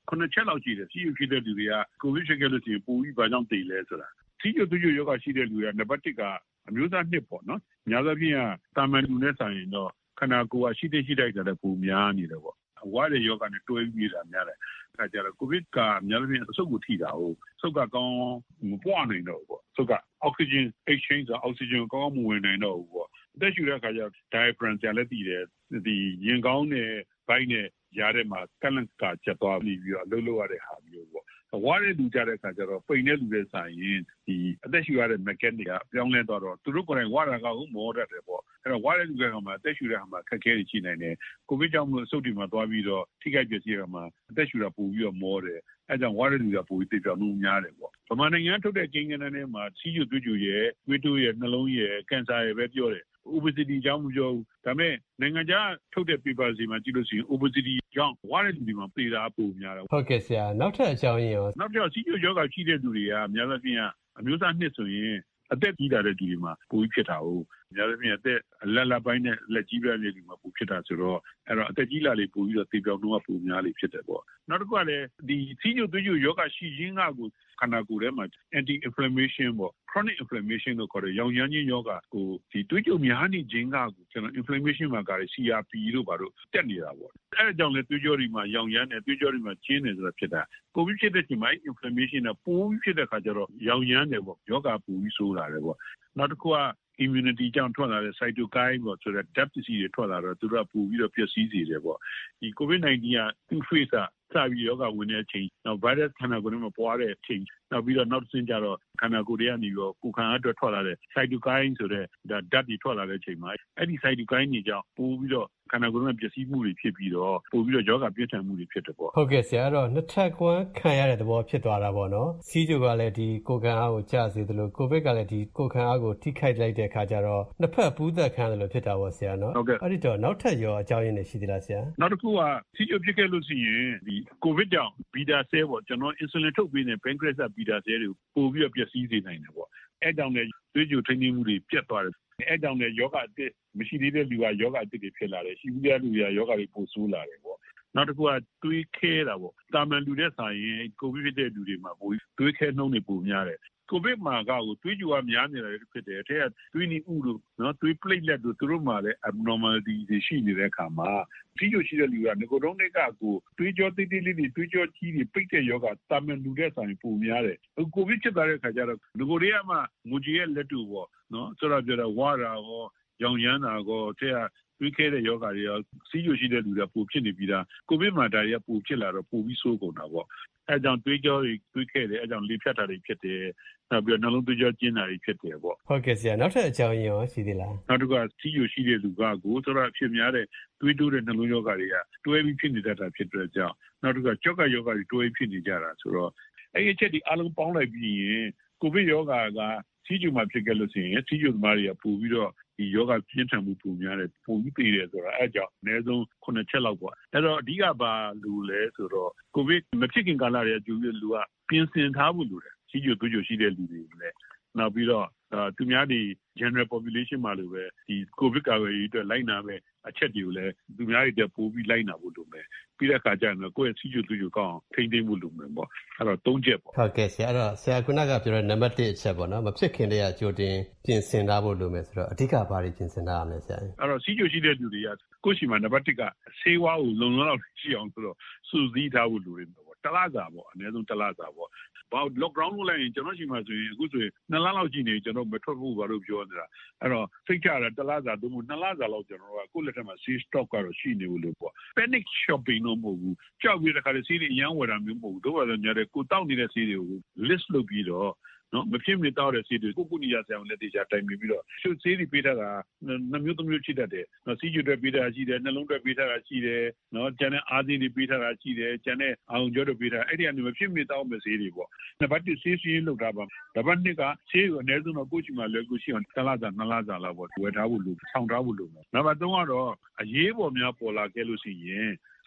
9 ချက်လောက်ရှိတယ်ဆီးကျူဖြစ်တဲ့လူတွေကကိုဗစ်ဖြစ်ခဲ့လို့ရှိရင်ပူပြီးဘာကြောင့်သိလဲဆိုတာဆီးကျူသွေးကျူယောဂရှိတဲ့လူတွေကနံပါတ်1ကအမျိုးသား2ပေါ့နော်များသောဖြင့်တာမန်လူနဲ့ဆိုင်ရင်တော့ခန္ဓာကိုယ်ကရှိတဲ့ရှိတိုက်တဲ့ပူများနေတယ်ပေါ့ဝါတဲ့ယောဂနဲ့တွဲပြီးတာများတယ်အဲကြတော့ကိုဗစ်ကများသောဖြင့်အဆုတ်ကိုထိတာဟုတ်ဆုတ်ကကောင်းမပွားနိုင်တော့ဘူးပေါ့ဆုတ်ကအောက်ဆီဂျင် exchange ဆိုအောက်ဆီဂျင်ကောင်းမဝင်နိုင်တော့ဘူးပေါ့အသက်ရှူတဲ့အခါကျ diaphragm ကျလည်းတည်တယ်ဒီရင်ကောင်းနဲ့ဘိုက်နဲ့ရားထဲမှာကလန့်ကကျသွားပြီးတော့လှုပ်လှုပ်ရတဲ့ဟာမျိုးပေါ့ဝါတဲ့လူကြတဲ့အခါကျတော့ပိန်တဲ့လူတွေဆိုင်ရင်ဒီအသက်ရှူရတဲ့ mechanic ကပြောင်းလဲသွားတော့သူတို့ကိုယ်တိုင်ဝါတာကဟုတ်မောတတ်တယ်ပေါ့အဲ့တော့ဝါတဲ့လူတွေကမှအသက်ရှူတဲ့ဟာမှာခက်ခဲနေရှိနိုင်တယ်ကိုဗစ်ကြောင့်မလို့အဆုတ်တွေမှာသွားပြီးတော့ထိခိုက်ပျက်စီးရမှာအသက်ရှူတာပိုပြီးတော့မောတယ်အဲ့ကြောင့်ဝါတဲ့လူကပိုပြီးသိပြောင်းမှုများတယ်ပေါ့ဗမာနိုင်ငံထုတ်တဲ့ကိန်းဂဏန်းထဲမှာဆီးကျူသွေးကျူရဲ့သွေးတိုးရဲ့နှလုံးရဲ့ကင်ဆာရဲ့ပဲပြောတယ်obesity ကြောင့်မပြောဘူးဒါပေမဲ့နိုင်ငံခြားထုတ်တဲ့ paper စီမှာကြည့်လို့ရှိရင် obesity ကြောင့်ဝါတဲ့လူတွေမှာသေတာပိုများတယ်ဟုတ်ကဲ့ဆရာနောက်ထပ်အကြောင်းရင်းရောနောက်ထပ်ဆီးကျူယောဂရှိတဲ့လူတွေကများသောဖြင့်အမျိုးသားနှစ်ဆိုရင်အသက်ကြီးလာတဲ့လူတွေမှာပိုပြီးဖြစ်တာဟုတ်များသောဖြင့်အသက်လက်ပိုင်းနဲ့လက်ကြီးပြတဲ့လူမှာပိုဖြစ်တာဆိုတော့အဲ့တော့အသက်ကြီးလာလေပိုပြီးတော့သေပြောင်းတော့ပိုများလေဖြစ်တယ်ပေါ့နောက်တစ်ခုကလည်းဒီဆီးကျူသွေးကျူယောဂရှိရင်းကကိုခန္ဓာကိုယ်ထဲမှာ anti inflammation ပေါ့ chronic inflammation လို့ခေါ်တဲ့ရောင်ရမ်းခြင်းယောဂကိုဒီသွေးကြိုများနေခြင်းကကိုကျွန်တော် inflammation မှာကလည်း CRP တို့ဘာလို့တက်နေတာပေါ့အဲဒါကြောင့်လည်းသွေးကြောတွေမှာရောင်ရမ်းတယ်သွေးကြောတွေမှာကျင်းတယ်ဆိုတာဖြစ်တာကိုဗစ်ဖြစ်တဲ့ချိန်မှာ inflammation ကပိုပြီးဖြစ်တဲ့ခါကျတော့ရောင်ရမ်းတယ်ပေါ့ယောဂပိုပြီးဆိုးလာတယ်ပေါ့နောက်တစ်ခုက immunity ကြောင့်ထွက်လာတဲ့ cytokine ပေါ့ဆိုတဲ့ ဓာတ်ပစ္စည်းတွေထွက်လာတော့သူတို့ကပိုပြီးတော့ပျက်စီးစေတယ်ပေါ့ဒီ COVID-19 ကသူ့ phase ကစပြီးယောဂဝင်တဲ့အချိန်နောက် virus ခန္ဓာကိုယ်ထဲမှာပွားတဲ့အချိန်နောက်ပြီးတော့နောက်တစ်ဆင့်ကျတော့ခန္ဓာကိုယ်ထဲကနေပြီးတော့ကိုယ်ခံအတွက်ထွက်လာတဲ့ cytokine ဆိုတဲ့ဓာတ်တွေထွက်လာတဲ့အချိန်မှာအဲ့ဒီ cytokine တွေကြောင့်ပိုပြီးတော့ခန္ဓာကိုယ်ထဲမှာပျက်စီးမှုတွေဖြစ်ပြီးတော့ပိုပြီးတော့ယောဂပြင်းထန်မှုတွေဖြစ်တယ်ပေါ့ဟုတ်ကဲ့ဆရာအဲ့တော့နှစ်ထပ်ကွမ်းခံရတဲ့သဘောဖြစ်သွားတာပေါ့နော်ဆီးကျူကလည်းဒီကိုယ်ခံအားကိုကျစေသလိုကိုဗစ်ကလည်းဒီကိုယ်ခံအားကိုထိခိုက်လိုက်တဲ့အခါကျတော့နှစ်ဖက်ပူးသက်ခံတယ်လို့ဖြစ်တာပေါ့ဆရာနော်အဲ့ဒီတော့နောက်ထပ်ရောအကြောင်းရင်းတွေရှိသေးလားဆရာနောက်တစ်ခုကဆီးကျူဖြစ်ခဲ့လို့ရှိရင်ဒီကိုဗစ်ကြောင့်ဘီတာဆဲပေါ့ကျွန်တော် insulin ထုတ်ပေးနေ pancreas ဘီတာဆဲတွေကိုပို့ပြီးတော့ပျက်စီးစေနိုင်တယ်ပေါ့အဲ့တောင်လည်းသွေးကြိုထိန်းသိမ်းမှုတွေပြတ်သွားတယ်အဲ့တောင်လည်းယောဂအတစ်မရှိသေးတဲ့လူကယောဂအတစ်တွေဖြစ်လာတယ်ရှိဘူးတဲ့လူတွေကယောဂတွေပိုဆိုးလာတယ်ပေါ့နောက်တစ်ခုကသွေးခဲတာပေါ့တာမန်လူတဲ့ဆိုင်ရင်ကိုဗစ်ဖြစ်တဲ့လူတွေမှာပိုသွေးခဲနှုန်းတွေပိုများတယ်ကိုဗစ်မှာကကိုသွေးကြိုကများနေတာလည်းဖြစ်တယ်အထက်ကသွေးနီဥတို့နော်သွေး platelet တို့သူတို့မှာလည်း abnormality တွေရှိနေတဲ့အခါမှာဆီးကျိုရှိတဲ့လူကငကိုတုံးတွေကကိုသွေးကြောတိတ်တိတ်လေးတွေသွေးကြောကြီးတွေပိတ်တဲ့ယောဂတာမန်လူတဲ့ဆိုင်ပိုများတယ်ကိုဗစ်ဖြစ်သွားတဲ့အခါကျတော့ငကိုတွေကမှငိုကြီးရဲ့လက်တူပေါ့နော်ဆိုတော့ပြောတော့ဝါတာရောရောင်ရမ်းတာရောအထက်ကသွေးခဲတဲ့ယောဂတွေရောဆီးကျိုရှိတဲ့လူတွေပိုဖြစ်နေပြီးသားကိုဗစ်မှာဒါတွေကပိုဖြစ်လာတော့ပိုပြီးဆိုးကုန်တာပေါ့အဲကြောင့်သွေးကြောတွေသွေးခဲတယ်အဲကြောင့်လေဖြတ်တာတွေဖြစ်တယ်နောက်ပြီးတော့နှလုံးသွေးကြောကျဉ်းတာတွေဖြစ်တယ်ပေါ့ဟုတ်ကဲ့ဆရာနောက်ထပ်အကြောင်းရင်းရောရှိသေးလားနောက်တစ်ခုကဆီးကျိုရှိတဲ့လူကကိုဆိုတော့အဖြစ်များတဲ့သွေးတိုးတဲ့နှလုံးယောဂတွေကတွဲပြီးဖြစ်နေတတ်တာဖြစ်တဲ့ကြောင့်နောက်တစ်ခုကကြောက်ကယောဂတွေတွဲဖြစ်နေကြတာဆိုတော့အဲ့ဒီအချက်ဒီအလုံးပေါင်းလိုက်ပြီးရင်ကိုဗစ်ယောဂကဆီးကျိုမှာဖြစ်ခဲ့လို့ရှိရင်ဆီးကျိုသမားတွေကပို့ပြီးတော့ဒီယောဂပြင်းထန်မှုပုံများတယ်ပုံပြီးသေးတယ်ဆိုတာအဲကြောင့်အနည်းဆုံး9ချက်လောက်ပေါ့အဲ့တော့အဓိကဘာလူလဲဆိုတော့ကိုဗစ်မဖြစ်ခင်ကာလတွေကကျူပြီးလူကပြင်ဆင်ထားဖို့လိုတယ်ဆီးကျိုသွေးကျိုရှိတဲ့လူတွေလည်းနောက်ပြီးတော့သူများဒီ general population မှာလိုပဲဒီကိုဗစ်ကာကွယ်ရေးအတွက်လိုက်နာမဲ့အချက်တွေကိုလည်းသူများတွေတက်ပိုးပြီးလိုက်နာဖို့လိုမယ်ပြီးတဲ့အခါကျရင်ကိုယ့်ရဲ့ဆီးကျိုသွေးကျိုကောင်းထိန်းသိမ်းဖို့လိုမယ်ပေါ့အဲ့တော့3ချက်ပေါ့ဟုတ်ကဲ့ဆရာအဲ့တော့ဆရာခုနကပြောတဲ့နံပါတ်1အချက်ပေါ့နော်မဖြစ်ခင်တည်းကကြိုတင်ပြင်ဆင်ထားဖို့လိုမယ်ဆိုတော့အဓိကဘာတွေပြင်ဆင်ထားရမလဲဆရာအဲ့တော့ဆီးကျိုရှိတဲ့လူတွေကကိုယ့်ရှိမှာနံပါတ်1ကဆေးဝါးကိုလုံလောက်ရှိအောင်ဆိုတော့စုစည်းထားဖို့လိုတယ်ပေါ့တလားစာပေါ့အနည်းဆုံးတလားစာပေါ့ဘာ lockdown လုပ်လိုက်ရင်ကျွန်တော်ရှိမှာဆိုရင်အခုဆိုရင်2လလောက်ရှိနေကျွန်တော်မထွက်ဖို့ဘာလို့ပြောနေတာအဲ့တော့စိတ်ချတာတလားစာသို့မဟုတ်2လစာလောက်ကျွန်တော်ကကိုယ့်လက်ထက်မှာ save stock ကတော့ရှိနေလို့ပေါ့ panic shopping တော့မဟုတ်ဘူးကြောက်ပြီးတခါလေဆေးတွေအရန်ဝယ်တာမျိုးမဟုတ်ဘူးတို့ပါဆိုညာတဲ့ကိုတောက်နေတဲ့ဆေးတွေကို list လုပ်ပြီးတော့နော်မဖြစ်မနေတောက်တဲ့ဆေးတွေကိုကုနီရဆရာဝန်လက်သေးချာတိုင်ပြီးတော့ရှုပ်ဆေးတွေပေးထားတာ2မျိုး3မျိုးချိတတ်တယ်နော်ဆီးကျူတွေပေးထားတာရှိတယ်နှလုံးတွေပေးထားတာရှိတယ်နော်ကျန်တဲ့အာသီးတွေပေးထားတာရှိတယ်ကျန်တဲ့အောင်ကျော်တွေပေးထားအဲ့ဒီကနေမဖြစ်မနေတောက်မဲ့ဆေးတွေပေါ့နံပါတ်1ဆေးစီးလုပ်ထားပါနံပါတ်2ကဆေးကိုအနည်းဆုံးတော့ကိုချီမှာလွယ်ကူရှိအောင်1လစာ2လစာလောက်ပေါ့ဝယ်ထားဖို့လိုဆောင်ထားဖို့လိုမယ်နံပါတ်3ကတော့အရေးပေါ်များပေါ်လာခဲ့လို့ရှိရင်စ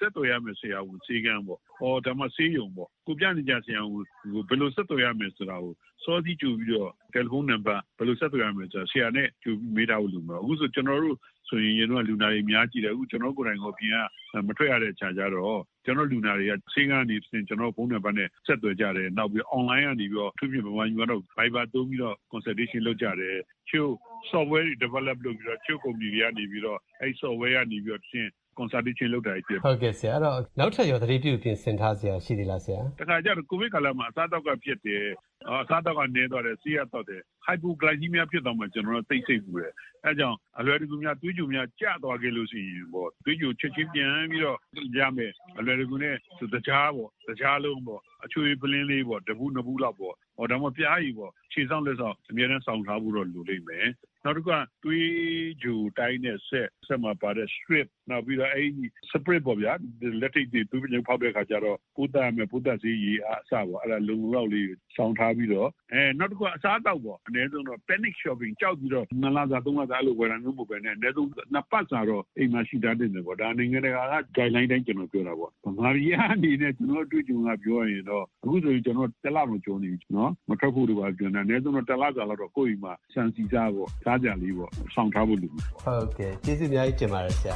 ဆက်သွယ်ရမယ်ဆရာဝန်စီကံပေါ့ဒါမှဆေးရုံပေါ့ကိုပြနေကြဆရာဝန်ကိုဘယ်လိုဆက်သွယ်ရမယ်ဆိုတာကိုစောစီးကြိုပြီးတော့တယ်လီဖုန်းနံပါတ်ဘယ်လိုဆက်သွယ်ရမယ်ဆိုတာဆရာနဲ့ကြိုပြီးမေးထားလို့မှာအခုဆိုကျွန်တော်တို့ဆိုရင်ရင်တော့လူနာတွေအများကြီးတယ်အခုကျွန်တော်ကိုယ်တိုင်ကိုပြင်ကမထွက်ရတဲ့ခြားကြတော့ကျွန်တော်လူနာတွေကဆေးကနေပြင်ကျွန်တော်ဖုန်းနံပါတ်နဲ့ဆက်သွယ်ကြတယ်နောက်ပြီး online ကနေပြီးတော့သူပြင်ပမာယူတော့ Viber သုံးပြီးတော့ consultation လုပ်ကြတယ်ချို့ software တွေ develop လုပ်ပြီးတော့ချို့ company တွေကနေပြီးတော့အဲ့ software ကနေပြီးတော့ပြင်consultation လုပ်တာဖြစ်ဟုတ်ကဲ့ဆရာအဲ့တော့နောက်ထပ်ရောသတိပြုပြင်ဆင်ထားစရာရှိသေးလားဆရာတခါကျတော့ကိုဗစ်ကာလမှာအစားအသောက်ကဖြစ်တယ်အစားအသောက်ကနေတော့တယ်ဆေးရတော့တယ် hypoglycemia ဖြစ်တော့မှကျွန်တော်တို့သိစိတ်ပူတယ်အဲကြောင့်အလွယ်တကူများသွေးကြိုများကျသွားခဲ့လို့ရှိရင်ပေါ့သွေးကြိုချက်ချင်းပြန်ပြီးတော့ရမယ်အလွယ်တကူနဲ့တကြားလုံးပေါ့အချွေပလင်းလေးပေါ့တပူနှစ်ပူလောက်ပေါ့ဒါမှပြားကြီးပေါ့ခြေဆောင်လက်ဆောင်အများနဲ့ဆောင်ထားဖို့တော့လိုလိမ့်မယ်နောက်တစ်ခါသွေးကြိုတိုင်းတဲ့ဆက်မှာပါတဲ့ strip နောက်ပြီးတော့အဲ့ဒီ spray ပေါ့ဗျာလက်ထိပ်တွေသွေးပညုတ်ဖောက်တဲ့ခါကျတော့ပိုးတတ်မယ်ပိုးတတ်စေးကြီးအစပေါ့အဲ့ဒါလုံလောက်လေးဆောင်ထားပြီးတော့နောက်တစ်ခါအစားတောက်ပေါ့အနည်းဆုံးတော့ panic shopping ကြောက်ပြီးတော့2လစာ3လစာအဲ့လိုဝယ်တာမျိုးမဟုတ်ပဲနဲ့အနည်းဆုံး2ပတ်စာတော့အိမ်မှာရှိထားတဲ့နေပေါ့ဒါနိုင်ငံတကာက guideline တိုင်းကျွန်တော်ပြောတာပေါ့ဗမာပြည်အနေနဲ့ကျွန်တော်တွေ့ကြုံကပြောရင်တော့အခုဆိုရင်ကျွန်တော်တစ်လမကျော်နေပြီနော်မထွက်ဖို့တော့ပြောနေတာအနည်းဆုံးတော့တစ်လစာလောက်တော့ကိုယ့်အိမ်မှာစံစီစားပေါ့စားကြလေးပေါ့ဆောင်ထားဖို့လိုပေါ့ဟုတ်ကဲ့ကျေးဇူးအများကြီးတင်ပါတယ်ဆရာ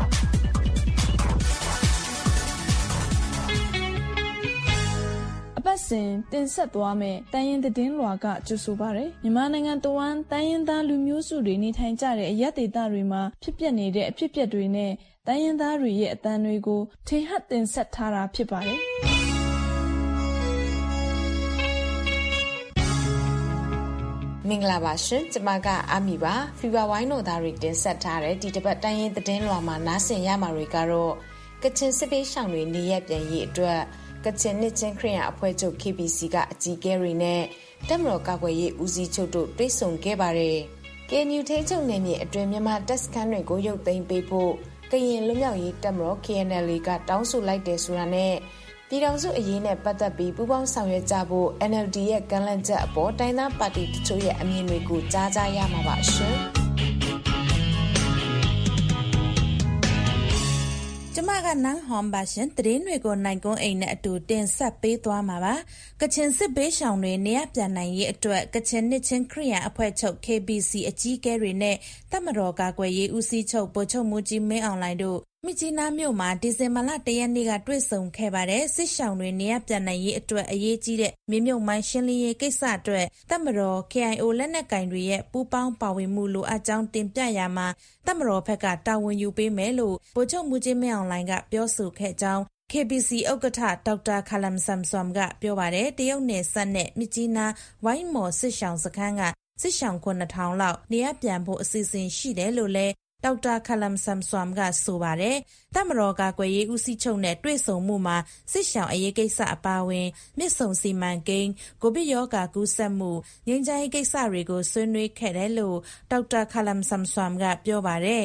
အပတ်စဉ်တင်ဆက်သွားမယ့်တိုင်းရင်းသတင်းလွှာကကြိုဆိုပါရယ်မြန်မာနိုင်ငံတဝန်းတိုင်းရင်းသားလူမျိုးစုတွေနေထိုင်ကြတဲ့အရပ်ဒေသတွေမှာဖြစ်ပျက်နေတဲ့အဖြစ်အပျက်တွေနဲ့တိုင်းရင်းသားတွေရဲ့အသံတွေကိုထင်ဟပ်တင်ဆက်ထားတာဖြစ်ပါတယ်မင်္ဂလာပါရှင်ကျမကအာမီပါဖီဗာဝိုင်းတို့သားတွေတင်ဆက်ထားတဲ့ဒီတစ်ပတ်တိုင်းရင်းသတင်းလွှာမှာနားဆင်ရမှာတွေကတော့ကချင်စစ်ပေးရှောင်တွေနေရပြန်ရေးအတွက်ကချင်နှစ်ချင်းခရစ်ယာန်အဖွဲ့ချုပ် KBC ကအကြီးအကဲတွေနဲ့တပ်မတော်ကာကွယ်ရေးဦးစီးချုပ်တို့တွေ့ဆုံခဲ့ပါတယ်။ KNU ထိန်းချုပ်နယ်မြေအတွင်းမြန်မာတပ်စခန်းတွေကိုရုပ်သိမ်းပေးဖို့ကရင်လွတ်မြောက်ရေးတပ်မတော် KNLA ကတောင်းဆိုလိုက်တယ်ဆိုတာနဲ့ပြည်ထောင်စုအရေးနဲ့ပတ်သက်ပြီးပူးပေါင်းဆောင်ရွက်ကြဖို့ NLD ရဲ့ကမ်းလှမ်းချက်အပေါ်တိုင်းသားပါတီတချို့ရဲ့အမြင်တွေကိုကြားကြရမှာပါရှင်။ကျမကနန်းဟွန်ပါရှင်သတင်းတွေကိုနိုင်ကွန်းအိမ်နဲ့အတူတင်ဆက်ပေးသွားမှာပါကချင်စစ်ဘေးရှောင်တွေနေရပြန်နိုင်ရေးအတွက်ကချင်နှစ်ချင်းခရစ်ယာန်အဖွဲ့ချုပ် KBC အကြီးအကဲတွေနဲ့တပ်မတော်ကာကွယ်ရေးဦးစီးချုပ်ဗိုလ်ချုပ်မှူးကြီးမင်းအောင်လှိုင်တို့မြစ်ကြီးနားမြို့မှာဒီဇင်ဘာလ1ရက်နေ့ကတွေ့ဆုံခဲ့ပါတယ်စစ်ရှောင်တွေနေရပြန်နိုင်ရေးအတွက်အရေးကြီးတဲ့မြေမြုပ်မိုင်းရှင်းလင်းရေးကိစ္စအတွက်တပ်မတော် KIO လက်နက်ကင်တွေရဲ့ပူးပေါင်းပါဝင်မှုလိုအပ်ကြောင်းတင်ပြရမှာတပ်မတော်ဘက်ကတာဝန်ယူပေးမယ်လို့ဗိုလ်ချုပ်မှူးကြီးမင်းအောင်လှိုင်ကပြောဆိုခဲ့ကြောင်းKBC ဥက္ကဋ္ဌဒေါက်တာခလမ်ဆမ်ဆွမ်ကပြောပါတယ်တရုတ်နယ်စပ်နဲ့မြစ်ကြီးနားဝိုင်းမော်စစ်ရှောင်စခန်းကစစ်ရှောင်9000လောက်နေရပြန်ဖို့အစီအစဉ်ရှိတယ်လို့လဲဒေါက်တာခလမ်ဆမ်ဆွမ်ကဆိုပါတယ်တပ်မတော်ကာကွယ်ရေးဦးစီးချုပ်နဲ့တွေ့ဆုံမှုမှာစစ်ရှောင်အရေးကိစ္စအပါအဝင်မြစ်ဆုံစီမံကိန်းကိုဗစ်ရောဂါကူးစက်မှုငြိမ်းချမ်းရေးကိစ္စတွေကိုဆွေးနွေးခဲ့တယ်လို့ဒေါက်တာခလမ်ဆမ်ဆွမ်ကပြောပါတယ်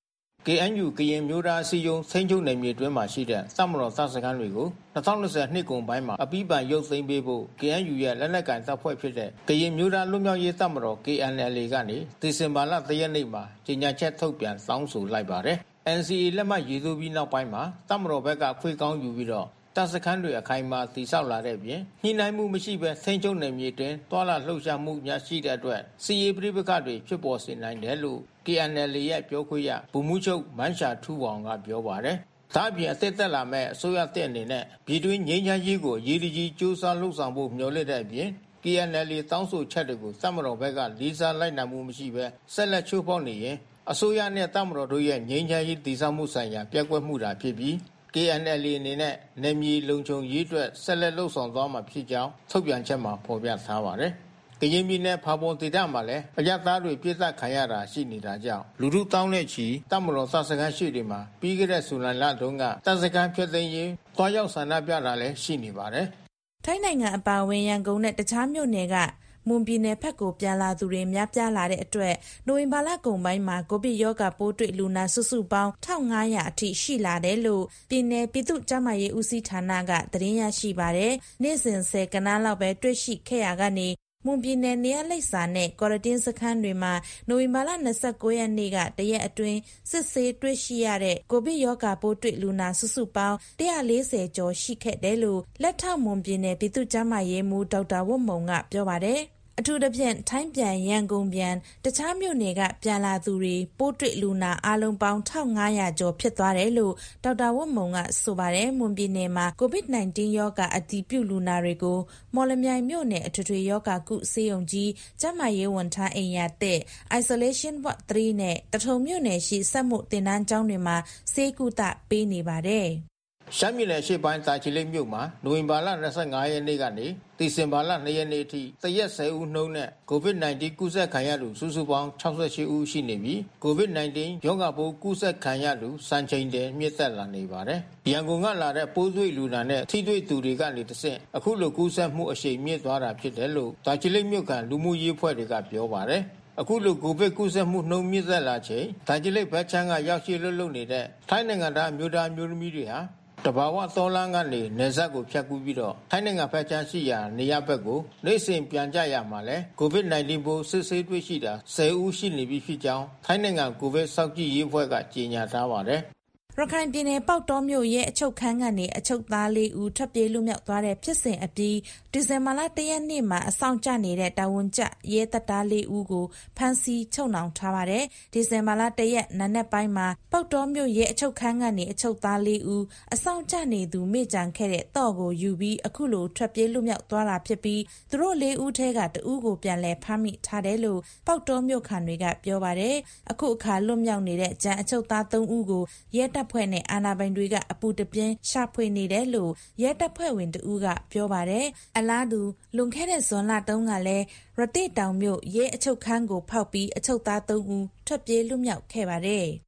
KNU ကရင်မျိုးသားအစည်းအရုံးထိန်းချုပ်နယ်မြေတွင်းမှာရှိတဲ့တပ်မတော်တပ်စခန်းတွေကို2020နှစ်ကုန်ပိုင်းမှာအပြီးပန်ရုပ်သိမ်းပေးဖို့ KNU ရဲ့လက်နက်ကိုင်တပ်ဖွဲ့ဖြစ်တဲ့ကရင်မျိုးသားလွတ်မြောက်ရေးတပ်မတော် KNLA ကနေဒီဇင်ဘာလ3ရက်နေ့မှာကြေညာချက်ထုတ်ပြန်တောင်းဆိုလိုက်ပါတယ်။ NCA လက်မှတ်ရေးထိုးပြီးနောက်ပိုင်းမှာတပ်မတော်ဘက်ကခွေကောင်းယူပြီးတော့တပ်စခန်းတွေအခိုင်အမာတည်ဆောက်လာတဲ့ပြင်ညှိနှိုင်းမှုမရှိဘဲထိန်းချုပ်နယ်မြေတွင်တွာလာလှုပ်ရှားမှုများရှိတဲ့အတွက်စီရေးပြိပခတွေဖြစ်ပေါ်စေနိုင်တယ်လို့ KNLA ရဲ့ပြောခွင့်ရဗိုလ်မှူးချုပ်မန်းရှာထူဝေါင်ကပြောပါတယ်။ဒါ့အပြင်အသက်သက်လာမဲ့အစိုးရတဲ့အနေနဲ့ပြည်တွင်းငြိမ်းချမ်းရေးကိုရည်ရည်ကြီးကြိုးစားလှုပ်ဆောင်ဖို့မျှော်လင့်တဲ့အပြင် KNLA တောင်းဆိုချက်တွေကိုတပ်မတော်ဘက်ကလေးစားလိုက်နိုင်မှုမရှိဘဲဆက်လက်ချိုးဖောက်နေရင်အစိုးရနဲ့တပ်မတော်တို့ရဲ့ငြိမ်းချမ်းရေးတည်ဆောက်မှုဆိုင်ရာပြက်ကွက်မှုတာဖြစ်ပြီးKNLA အနေနဲ့နယ်မြေလုံခြုံရေးအတွက်ဆက်လက်လှုပ်ဆောင်သွားမှာဖြစ်ကြောင်းထုတ်ပြန်ချက်မှာဖော်ပြထားပါတယ်။ကရင်ပြည်နယ်ဖာပွန်ဒေသမှာလည်းအရပ်သားတွေပြစ်ဒဏ်ခံရတာရှိနေတာကြောင့်လူထုတောင်းတဲ့ချီတပ်မတော်တပ်စခန်းရှိတွေမှာပြီးခဲ့တဲ့ဇူလိုင်လတုန်းကတပ်စခန်းဖျက်သိမ်းရေးတွားရောက်ဆန္ဒပြတာလည်းရှိနေပါတယ်။ထိုင်းနိုင်ငံအပါအဝင်ရန်ကုန်နဲ့တခြားမြို့နယ်ကမွန်ပြည်နယ်ဘက်ကိုပြန်လာသူတွေများပြားလာတဲ့အတွက်နိုဝင်ဘာလကုန်ပိုင်းမှာကိုဗစ်ရောဂါပိုးတွေ့လူနာစုစုပေါင်း1500အထိရှိလာတယ်လို့ပြည်내ပြည်သူ့ကျန်းမာရေးဦးစီးဌာနကသတင်းရရှိပါတယ်။နေ့စဉ်10ကဏ္ဍလောက်ပဲတွေ့ရှိခဲ့ရကနေမွန်ပြည်နယ်နေရလိပ်စာနဲ့ကော်ရတင်းစခန်းတွေမှာနိုဝင်ဘာလ29ရက်နေ့ကတရက်အတွင်းစစ်ဆေးတွေ့ရှိရတဲ့ကိုဗစ်ရောဂါပိုးတွေ့လူနာစုစုပေါင်း140ကျော်ရှိခဲ့တယ်လို့လက်ထောက်မွန်ပြည်နယ်ပြည်သူ့ကျန်းမာရေးမှူးဒေါက်တာဝတ်မုံကပြောပါတယ်အထူးသဖြင့်ထိုင်းပြန်ရန်ကုန်ပြန်တခြားမြို့နယ်ကပြန်လာသူတွေပိုးတွေ့လူနာအလုံးပေါင်း1500ကျော်ဖြစ်သွားတယ်လို့ဒေါက်တာဝတ်မုံကဆိုပါတယ်မွန်ပြည်နယ်မှာ COVID-19 ရောဂါအတည်ပြုလူနာတွေကိုမော်လမြိုင်မြို့နယ်အထွေထွေရောဂါကုဆေးရုံကြီးကျန်းမာရေးဝန်ထမ်းအိမ်ယာတဲ့ Isolation Ward 3နဲ့တထုံမြို့နယ်ရှိစက်မှုတင်တန်းကျောင်းတွေမှာဆေးကုသပေးနေပါတယ်ရှမ်းပြည်နယ်ရှေ့ပိုင်းတာချီလိတ်မြို့မှာနိုဝင်ဘာလ25ရက်နေ့ကနေဒီဇင်ဘာလ2ရက်နေ့အထိတရက်10ဦးနှုန်းနဲ့ COVID-19 ကူးစက်ခံရသူစုစုပေါင်း68ဦးရှိနေပြီး COVID-19 ရောဂါပိုးကူးစက်ခံရသူစံချိန်တင်မြင့်တက်လာနေပါတယ်။ရန်ကုန်ကလာတဲ့ပိုးတွေ့လူနာနဲ့ထိတွေ့သူတွေကနေတဆင့်အခုလိုကူးစက်မှုအရှိန်မြင့်သွားတာဖြစ်တယ်လို့တာချီလိတ်မြို့ကလူမှုရေးအဖွဲ့တွေကပြောပါတယ်။အခုလိုကိုဗစ်ကူးစက်မှုနှုန်းမြင့်တက်လာချိန်တာချီလိတ်ဘက်ချမ်းကရောက်ရှိလုပ်နေတဲ့ထိုင်းနိုင်ငံသားမျိုးသားမျိုးသမီးတွေဟာတဘာဝသောလန်းကနေနေဆက်ကိုဖြတ်ကူးပြီးတော့ထိုင်းနိုင်ငံဖက်ချမ်းရှိရာနေရဘက်ကိုနေစဉ်ပြန်ကြရမှာလဲ COVID-19 ပိုးစစ်ဆေးတွေ့ရှိတာ10ဦးရှိနေပြီဖြစ်ကြောင်းထိုင်းနိုင်ငံကိုဗစ်စောင့်ကြည့်ရေးအဖွဲ့ကကြေညာထားပါတယ်ရခိုင်ပြည်နယ်ပေါက်တော်မြို့ရဲ့အချုပ်ခန်းကနေအချုပ်သား4ဦးထွက်ပြေးလွတ်မြောက်သွားတဲ့ဖြစ်စဉ်အပြီးဒီဇင်ဘာလ1ရက်နေ့မှာအဆောင်ကျနေတဲ့တာဝန်ကျရဲတပ်သား4ဦးကိုဖမ်းဆီးချုပ်နှောင်ထားပါတယ်။ဒီဇင်ဘာလ1ရက်နံနက်ပိုင်းမှာပေါက်တော်မြို့ရဲ့အချုပ်ခန်းကနေအချုပ်သား4ဦးအဆောင်ကျနေသူမိကြံခဲ့တဲ့တော့ကိုယူပြီးအခုလိုထွက်ပြေးလွတ်မြောက်သွားတာဖြစ်ပြီးသူတို့4ဦးထဲက2ဦးကိုပြန်လည်ဖမ်းမိထားတယ်လို့ပေါက်တော်မြို့ခံတွေကပြောပါတယ်။အခုအခါလွတ်မြောက်နေတဲ့ကျန်အချုပ်သား3ဦးကိုရဲတပ်ဖွဲ့နဲ့အာဏာပိုင်တွေကအပူတပြင်းရှာဖွေနေတယ်လို့ရဲတပ်ဖွဲ့ဝင်တဦးကပြောပါတယ်။အလားတူလွန်ခဲ့တဲ့ဇွန်လတုန်းကလည်းရတိတောင်မြို့ရဲအချုပ်ခန်းကိုဖောက်ပြီးအချုပ်သား3ဦးထွက်ပြေးလွတ်မြောက်ခဲ့ပါတယ်။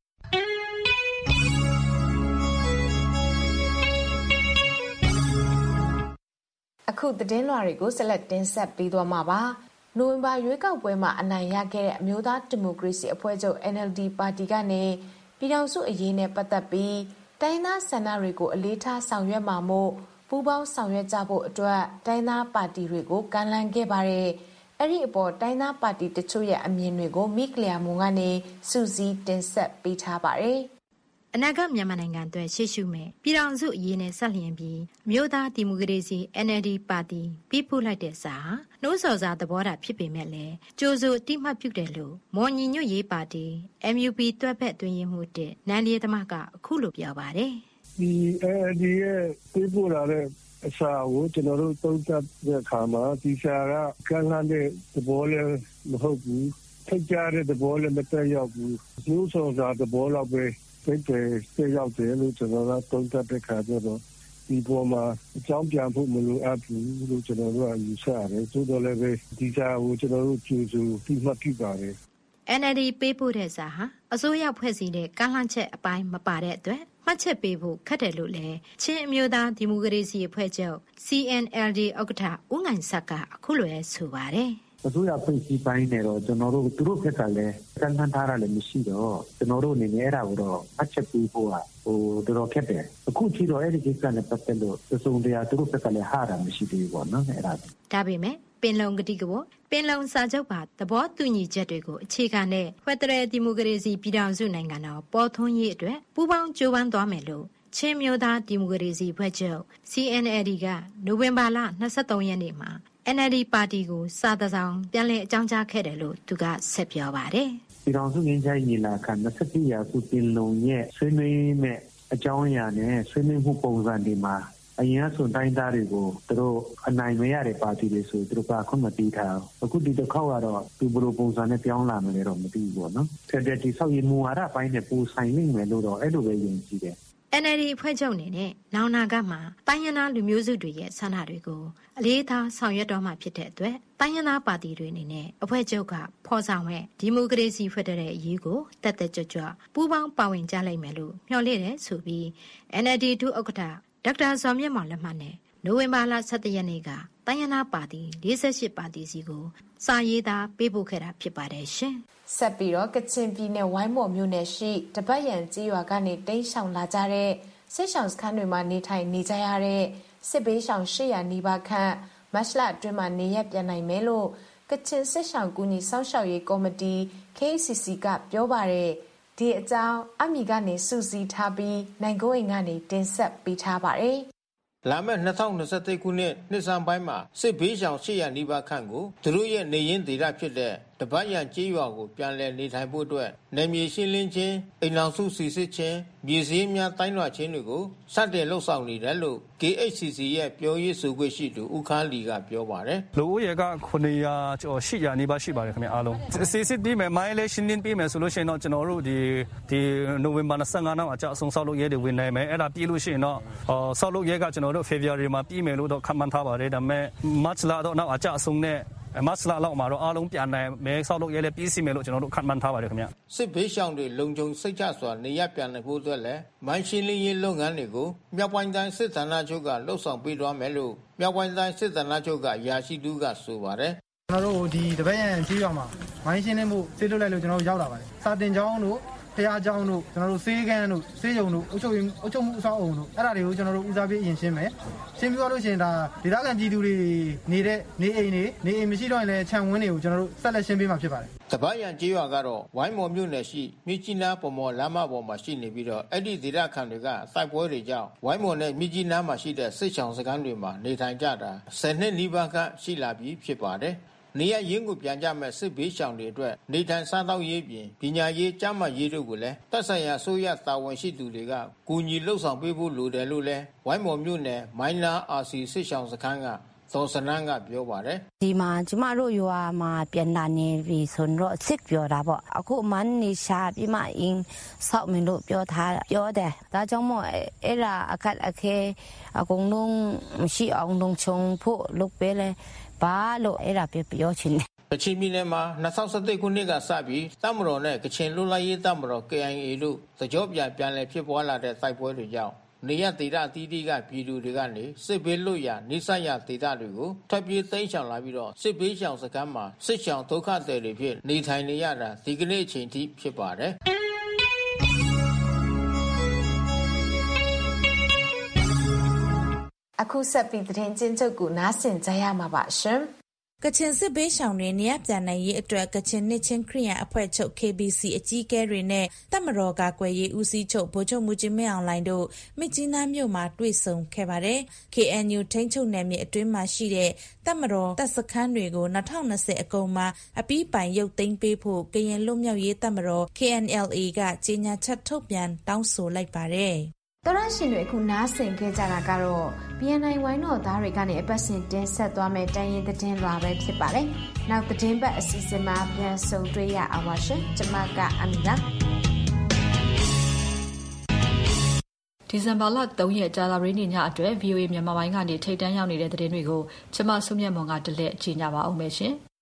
အခုသတင်းလွှာတွေကိုဆက်လက်တင်ဆက်ပေးသွားမှာပါ။နိုဝင်ဘာရွေးကောက်ပွဲမှာအနိုင်ရခဲ့တဲ့အမျိုးသားဒီမိုကရေစီအဖွဲ့ချုပ် NLD ပါတီကနေပြည်ထောင်စုအရေးနဲ့ပတ်သက်ပြီးတိုင်းသားဆန္ဒတွေကိုအလေးထားဆောင်ရွက်မှာမို့ပူးပေါင်းဆောင်ရွက်ကြဖို့အတွက်တိုင်းသားပါတီတွေကိုကမ်းလှမ်းခဲ့ပါတယ်။အဲ့ဒီအပေါ်တိုင်းသားပါတီတချို့ရဲ့အမြင်တွေကိုမိကလျာမွန်ကနေစူးစီးတင်ဆက်ပေးထားပါတယ်။အနာဂတ်မြန်မာနိုင်ငံအတွက်ရှေ့ရှုမဲ့ပြည်ထောင်စုအရေးနဲ့ဆက်လျင်ပြီးမြို့သားဒီမိုကရေစီ NLD ပါတီပြီးပို့လိုက်တဲ့စာနှိုးဆော်စာသဘောထားဖြစ်ပေမဲ့လည်းကြိုးစိုးအတိမတ်ပြုတယ်လို့မော်ညီညွတ်ရေးပါတီ MUP တွက်ဖက်တွင်ရင်မှုတဲ့နန်းလေးသမားကအခုလိုပြောပါတယ်။ဒီ NLD ရဲ့ပြီးပို့လာတဲ့အစာကိုကျွန်တော်တို့သုံးသပ်တဲ့အခါမှာဒီစာကကန့်လန့်တဲ့သဘောလည်းမဟုတ်ဘူး။ထိကြတဲ့သဘောလည်းမတက်ရောက်ဘူး။နှိုးဆော်စာသဘောလောက်ပဲပြေရောက်တယ်လို့ကျွန်တော်ကသုံးသပ်တဲ့ခါကျတော့ဒီပေါ်မှာအကြောင်းပြန်ဖို့မလိုအပ်ဘူးလို့ကျွန်တော်တို့ကယူဆရတယ်သို့တော်လည်းပဲဒီစာကိုကျွန်တော်တို့ကြိုးစုပြီးမှတ်ပြုပါတယ် NLD ပေးပို့တဲ့စာဟာအစိုးရဖွဲ့စည်းတဲ့ကန့်လန့်ချက်အပိုင်းမပါတဲ့အတွက်မှတ်ချက်ပေးဖို့ခက်တယ်လို့လည်းချင်းအမျိုးသားဒီမိုကရေစီအဖွဲ့ချုပ် CNLD ဥက္ကဋ္ဌဦးငိုင်ဆက်ကအခုလိုဆိုပါတယ်အစိုးရဖွဲ့စည်းပိုင်းနဲ့တော့ကျွန်တော်တို့သူတို့ဘက်ကလည်းကန့်လန့်ထားတာလည်းမရှိတော့ကျွန်တော်တို့အနေနဲ့အဲ့ဒါကိုတော့အချက်ပေးဖို့ကတော်တော်ခက်တယ်အခုချိန်တော့အဲ့ဒီကိစ္စနဲ့ပတ်သက်လို့စုံတရားသူတို့ဘက်ကလည်းဟာတာမရှိသေးဘူးပေါ့နော်အဲ့ဒါဒါပေမဲ့ပင်လုံကတိကဝပင်လုံစာချုပ်ပါသဘောတူညီချက်တွေကိုအခြေခံတဲ့ဖက်ဒရယ်ဒီမိုကရေစီပြည်ထောင်စုနိုင်ငံတော်ပေါ်ထွန်းရေးအတွက်ပူးပေါင်းကြိုးပမ်းသွားမယ်လို့ချင်းမျိုးသားဒီမိုကရေစီဖွဲ့ချုပ် CNLD ကနိုဝင်ဘာလ23ရက်နေ့မှာNLD ပါတီကိုစာတစောင်းပြန်လည်အကြောင်းကြားခဲ့တယ်လို့သူကဆက်ပြောပါတယ်။ပြည်ထောင်စုငြိမ်းချမ်းရေးညီလာခံ27ရာစုပင်လုံရဲ့ဆွေးနွေးမဲ့အကြောင်းအရာနဲ့ဆွေးနွေးမှုပုံစံတွေမှာအရင်ကဆိုတိုင်းသားတွေကိုသူတို့အနိုင်မရတဲ့ပါတီတွေဆိုသူတို့ကခွင့်မပေးထားဘူး။အခုဒီတစ်ခေါက်ကတော့သူဘယ်လိုပုံစံနဲ့ပြောင်းလာမလဲတော့မသိဘူးပေါ့နော်။ဆက်တဲ့ဒီဆောက်ရည်မူဝါဒပိုင်းနဲ့ပူဆိုင်နိုင်မယ်လို့တော့အဲ့လိုပဲယုံကြည်တယ် NLD အဖွဲ့ချုပ်အနေနဲ့နောင်နာကမှာတိုင်းရင်းသားလူမျိုးစုတွေရဲ့ဆန္ဒတွေကိုအလေးထားဆောင်ရွက်တော်မှာဖြစ်တဲ့အတွက်တိုင်းရင်းသားပါတီတွေအနေနဲ့အဖွဲ့ချုပ်ကဖော်ဆောင်မဲ့ဒီမိုကရေစီဖက်ဒရယ်အရေးကိုတက်တက်ကြွကြွပူးပေါင်းပါဝင်ကြလိမ့်မယ်လို့မျှော်လင့်တယ်ဆိုပြီး NLD ဒုဥက္ကဋ္ဌဒေါက်တာဇော်မြင့်မောင်လက်မှတ်နဲ့နိုဝင်ဘာလ17ရက်နေ့ကတိုင်းရင်းသားပါတီ48ပါတီစီကိုစာရေးသားပေးပို့ခဲ့တာဖြစ်ပါတယ်ရှင်ဆက်ပြီးတော့ကချင်ပြည်နယ်ဝိုင်းမော်မြို့နယ်ရှိတပတ်ရန်ကြီးရွာကနေတိမ်းရှောင်လာကြတဲ့စစ်ရှောင်စခန်းတွေမှာနေထိုင်နေကြရတဲ့စစ်ဘေးရှောင်800နီးပါးခန့်မမတ်လအတွင်းမှာနေရက်ပြန်နိုင်မယ်လို့ကချင်စစ်ရှောင်ကူညီစောင့်ရှောက်ရေးကော်မတီ KCC ကပြောပါတယ်ဒီအကြောင်းအမီကနေစုစည်းထားပြီးနိုင်ကိုအိမ်ကနေတင်ဆက်ပေးထားပါတယ်လာမယ့်2023ခုနှစ်နှစ်ဆန်းပိုင်းမှာစစ်ဘေးရှောင်800နီးပါးခန့်ကိုသူတို့ရဲ့နေရင်းဒေသဖြစ်တဲ့တပတ်ရန်ကျေးရွာကိုပြန်လည်နေထိုင်ဖို့အတွက်နေမြေရှင်းလင်းခြင်းအိမ်လောင်စုစီစစ်ခြင်းမြေစည်းများတိုင်းလွှာခြင်းတွေကိုစတင်လှုပ်ဆောင်နေတယ်လို့ KHCC ရဲ့ပြောရေးဆိုခွင့်ရှိသူဦးခန်းလီကပြောပါတယ်လူဦးရေက900ကျော်800နီးပါးရှိပါတယ်ခင်ဗျအားလုံးစစ်ပြီးမယ်မိုင်းလေးရှင်းလင်းပြီးမယ်ဆိုလို့ရှိရင်တော့ကျွန်တော်တို့ဒီနိုဝင်ဘာ25နောက်အကြအဆုံးဆောက်လုပ်ရဲတွေဝင်နိုင်မယ်အဲ့ဒါပြီးလို့ရှိရင်တော့ဆောက်လုပ်ရဲကကျွန်တော်တို့ February မှာပြီးမယ်လို့တော့ခန့်မှန်းထားပါတယ်ဒါပေမဲ့ March လတော့နောက်အကြအဆုံးနဲ့မတ်လလောက်မှာတော့အားလုံးပြန်နိုင်မယ်ဆောက်လုပ်ရဲလည်းပြီးစီမယ်လို့ကျွန်တော်တို့ခန့်မှန်းထားပါတယ်ခင်ဗျစစ်ဘေးရှောင်တွေလုံခြုံစိတ်ချစွာနေရပြန်နိုင်ဖို့အတွက်လည်းမိုင်းရှင်းလင်းရေးလုပ်ငန်းတွေကိုမြောက်ပိုင်းတိုင်းစစ်ဌာနချုပ်ကလှုပ်ဆောင်ပေးသွားမယ်လို့မြောက်ပိုင်းတိုင်းစစ်ဌာနချုပ်ကရာရှိသူကဆိုပါတယ်ကျွန်တော်တို့ဒီတပည့်ရန်ကြီးရွာမှာမိုင်းရှင်းလင်းမှုစစ်ထုတ်လိုက်လို့ကျွန်တော်တို့ရောက်လာပါတယ်စာတင်ကျောင်းတို့ဖျားကျောင်းတို့ကျွန်တော်တို့ဆေးကန်းတို့ဆေးရုံတို့အုပ်ချုပ်မှုအဆောက်အုံတို့အဲ့ဒါတွေကိုကျွန်တော်တို့ဦးစားပေးအရင်ရှင်းမယ်ရှင်းပြီးတော့လို့ရှိရင်ဒါဒေသခံပြည်သူတွေနေတဲ့နေအိမ်မရှိတော့ရင်လည်းခြံဝင်းတွေကိုကျွန်တော်တို့ဆက်လက်ရှင်းပေးမှာဖြစ်ပါတယ်တပတ်ရန်ကျေးရွာကတော့ဝိုင်းမော်မြို့နယ်ရှိမြစ်ကြီးနားပေါ်မော်လမ်းမပေါ်မှာရှိနေပြီးတော့အဲ့ဒီဒေသခံတွေကစိုက်ပွဲတွေကြောင့်ဝိုင်းမော်နဲ့မြစ်ကြီးနားမှာရှိတဲ့စစ်ချောင်စခန်းတွေမှာနေထိုင်ကြတာ10နှစ်နီးပါးခန့်ရှိလာပြီဖြစ်ပါတယ်နေရရင်းကိုပြန်ကြမဲ့စစ်ဘေးရှောင်တွေအတွက်နေထိုင်စားသောက်ရေးပြင်ပညာရေးကျန်းမာရေးတို့ကိုလည်းသက်ဆိုင်ရာဆိုရတာဝန်ရှိသူတွေကကူညီလှုပ်ဆောင်ပေးဖို့လိုတယ်လို့လည်းဝိုင်းမော်မြို့နယ်မိုင်းနာအာစီစစ်ရှောင်စခန်းကသောစနန်းကပြောပါတယ်ဒီမှာကျမတို့ရွာမှာပြန်လာနေပြီဆိုတော့စစ်ပြောတာပေါ့အခုမန်နေရှာပြီးမှအင်းဆောက်မလို့ပြောတယ်ဒါကြောင့်မို့အဲ့ဒါအခက်အခဲအကုန်လုံးမရှိအောင်လုံခြုံဖို့လုပ်ပေးလဲဘာလို့အဲ့ဒါပြောချင်တယ်ကချင်ပြည်နယ်မှာ2017ခုနှစ်ကစပြီးတပ်မတော်နဲ့ကချင်လွတ်လပ်ရေးတပ်မတော် KIA တို့သကြောပြန်လည်ဖြစ်ပွားလာတဲ့တိုက်ပွဲတွေကြောင့်နေရဒေသအသီးသီးကပြည်သူတွေကနေစစ်ဘေးလွတ်ရာနေဆက်ရဒေသတွေကိုထွက်ပြေးသိမ်းရှောင်လာပြီးတော့စစ်ဘေးရှောင်စခန်းမှာစစ်ရှောင်ဒုက္ခသည်တွေဖြစ်နေထိုင်နေရတာဒီကနေ့အချိန်ထိဖြစ်ပါတယ်အခုဆက်ပြီးသတင်းကျဉ်းချုပ်ကိုနားဆင်ကြရမှာပါရှင်ကချင်စစ်ဘေးရှောင်တွေနေရပြန်နိုင်ရေးအတွက်ကချင်နှစ်ချင်းခရီးရန်အဖွဲ့ချုပ် KBC အကြီးအကဲတွေနဲ့တပ်မတော်ကာကွယ်ရေးဦးစီးချုပ်ဗိုလ်ချုပ်မူကြီးမင်းအောင်လှိုင်တို့မြစ်ကြီးနားမြို့မှာတွေ့ဆုံခဲ့ပါတယ်။ KNU ထိန်းချုပ်နယ်မြေအတွင်းမှာရှိတဲ့တပ်မတော်တပ်စခန်းတွေကို2020အကုန်မှာအပြီးပိုင်ရုပ်သိမ်းပေးဖို့ကရင်လွတ်မြောက်ရေးတပ်မတော် KNLA ကကြေညာချက်ထုတ်ပြန်တောင်းဆိုလိုက်ပါတယ်။တော်ရရှင်တွေအခုနားဆင်ခဲ့ကြတာကတော့ BNI ဝိုင်းတော်သားတွေကနေအပတ်စဉ်တင်ဆက်သွားမယ့်တိုင်းရင်းသတင်းလွှာပဲဖြစ်ပါတယ်။နောက်သတင်းပတ်အစီအစဉ်မှာပြန်ဆုံတွေ့ရအောင်ပါရှင်။ကျွန်မကအမီလာဒီဇင်ဘာလ3ရက်ကြာသပတေးနေ့ညအတွက် VOA မြန်မာပိုင်းကနေထိပ်တန်းရောက်နေတဲ့သတင်းတွေကိုကျွန်မဆုမြတ်မွန်ကတလက်ကြီးညာပါအောင်မယ်ရှင်။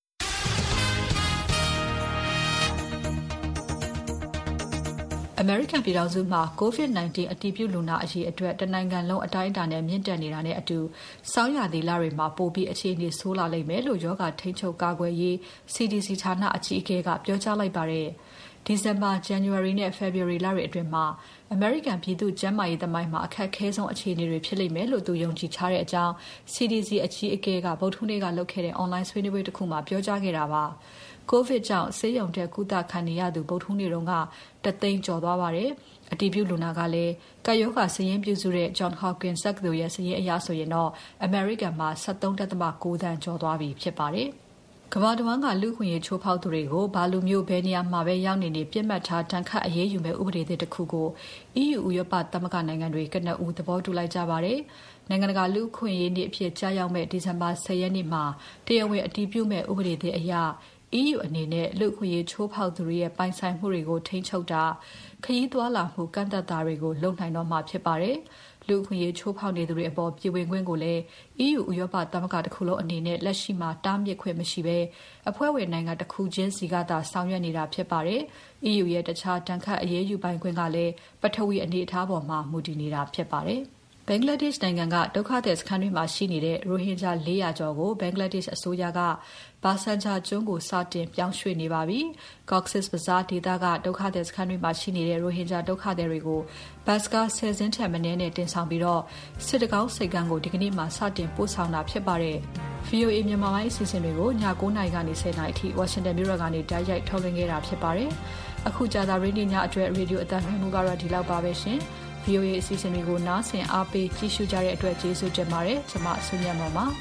အမေရိကန်ပြည်ထောင်စုမှာ COVID-19 အတည်ပြုလူနာအရေအတွက်တနိုင်ငံလုံးအတိုင်းအတာနဲ့မြင့်တက်နေတာနဲ့အတူဆောင်းရာသီလတွေမှာပိုပြီးအခြေအနေဆိုးလာလိမ့်မယ်လို့ရောဂါထိန်းချုပ်ကာကွယ်ရေး CDC ဌာနအကြီးအကဲကပြောကြားလိုက်ပါတယ်။ ဒီဇင်ဘာ၊ဇန်နဝါရီနဲ့ဖေဖော်ဝါရီလတွေအတွင်းမှာအမေရိကန်ပြည်သူ့ကျန်းမာရေးသမိုင်းမှာအခက်အခဲဆုံးအခြေအနေတွေဖြစ်လိမ့်မယ်လို့သူယုံကြည်ထားတဲ့အကြောင်း CDC အကြီးအကဲကဗုဒ္ဓဟူးနေ့ကလုပ်ခဲ့တဲ့ online ဆွေးနွေးပွဲတစ်ခုမှာပြောကြားခဲ့တာပါ။ ကိုဗစ်ကြောင့်ဆေးရုံတက်ကုသခံနေရသူဗုဒ္ဓဟူးနေ့တုန်းကတသိန်းကျော်သွားပါတယ်။အတည်ပြုလူနာကလည်းကပ်ရောဂါစာရင်းပြုစုတဲ့ Johns Hopkins တက္ကသိုလ်ရဲ့စာရင်းအရဆိုရင်တော့အမေရိကန်မှာ 73.9 သန်းကျော်သွားပြီဖြစ်ပါတယ်။ကမ္ဘာတဝန်းကလူ့အခွင့်အရေးချိုးဖောက်သူတွေကိုဘာလူမျိုးဘယ်နေရာမှာပဲရောက်နေပြစ်မှတ်ထားတန်ခတ်အရေးယူမဲ့ဥပဒေသစ်တစ်ခုကို EU ဥရောပသမဂ္ဂနိုင်ငံတွေကနဦးသဘောတူလိုက်ကြပါတယ်။နိုင်ငံတကာလူ့အခွင့်အရေးနေ့အဖြစ်ကြားရောက်မဲ့ဒီဇင်ဘာ10ရက်နေ့မှာတရားဝင်အတည်ပြုမဲ့ဥပဒေသစ်အရEU အနေနဲ့လူ့အခွင့်အရေးချိုးဖောက်သူတွေရဲ့ပိုင်ဆိုင်မှုတွေကိုထိန်းချုပ်တာခရီးသွားလာမှုကန့်သတ်တာတွေကိုလုပ်နိုင်တော့မှာဖြစ်ပါတယ်။လူ့အခွင့်အရေးချိုးဖောက်နေသူတွေအပေါ်ပြည်ဝင်ခွင့်ကိုလည်း EU ဥရောပသမဂ္ဂတစ်ခုလုံးအနေနဲ့လက်ရှိမှာတားမြစ်ခွင့်မရှိဘဲအဖွဲ့ဝင်နိုင်ငံတစ်ခုချင်းစီကသာဆောင်ရွက်နေတာဖြစ်ပါတယ်။ EU ရဲ့တခြားတန်ခတ်အရေးယူပိုင်ခွင့်ကလည်းပထဝီအနေအထားပေါ်မှာမူတည်နေတာဖြစ်ပါတယ်။ဘင်္ဂလားဒေ့ရှ်နိုင်ငံကဒုက္ခသည်စခန်းတွေမှာရှိနေတဲ့ရိုဟင်ဂျာ400ကျော်ကိုဘင်္ဂလားဒေ့ရှ်အစိုးရကဘာဆန်ချာကျွန်းကိုစတင်ပြောင်းရွှေ့နေပါပြီ။ Cox's Bazar ဒေသကဒုက္ခသည်စခန်းတွေမှာရှိနေတဲ့ရိုဟင်ဂျာဒုက္ခသည်တွေကိုဘတ်စကား10စင်းထက်မနည်းနဲ့တင်ဆောင်ပြီးတော့စစ်တကောင်းစိတ်ကမ်းကိုဒီကနေ့မှစတင်ပို့ဆောင်တာဖြစ်ပါတယ်။ VOA မြန်မာပိုင်းအစီအစဉ်တွေကိုည9:00 နာရီကနေ 10:00 နာရီအထိ Washington မြို့တော်ကနေတိုက်ရိုက်ထုတ်လွှင့်ခဲ့တာဖြစ်ပါတယ်။အခုကြာသပတေးနေ့ညအတွက်ရေဒီယိုအသံလွှင့်မှုကတော့ဒီလောက်ပါပဲရှင်။ VOA အစီအစဉ်တွေကိုနားဆင်အားပေးကြည့်ရှုကြတဲ့အတွက်ကျေးဇူးတင်ပါတယ်။ကျွန်မဆုမြတ်မောင်ပါ။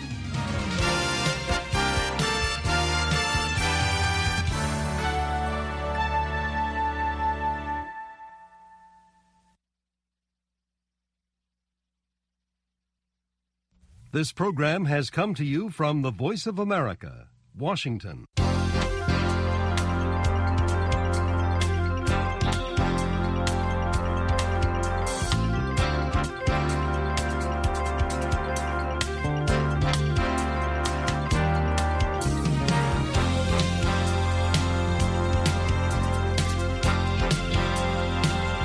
This program has come to you from the Voice of America, Washington.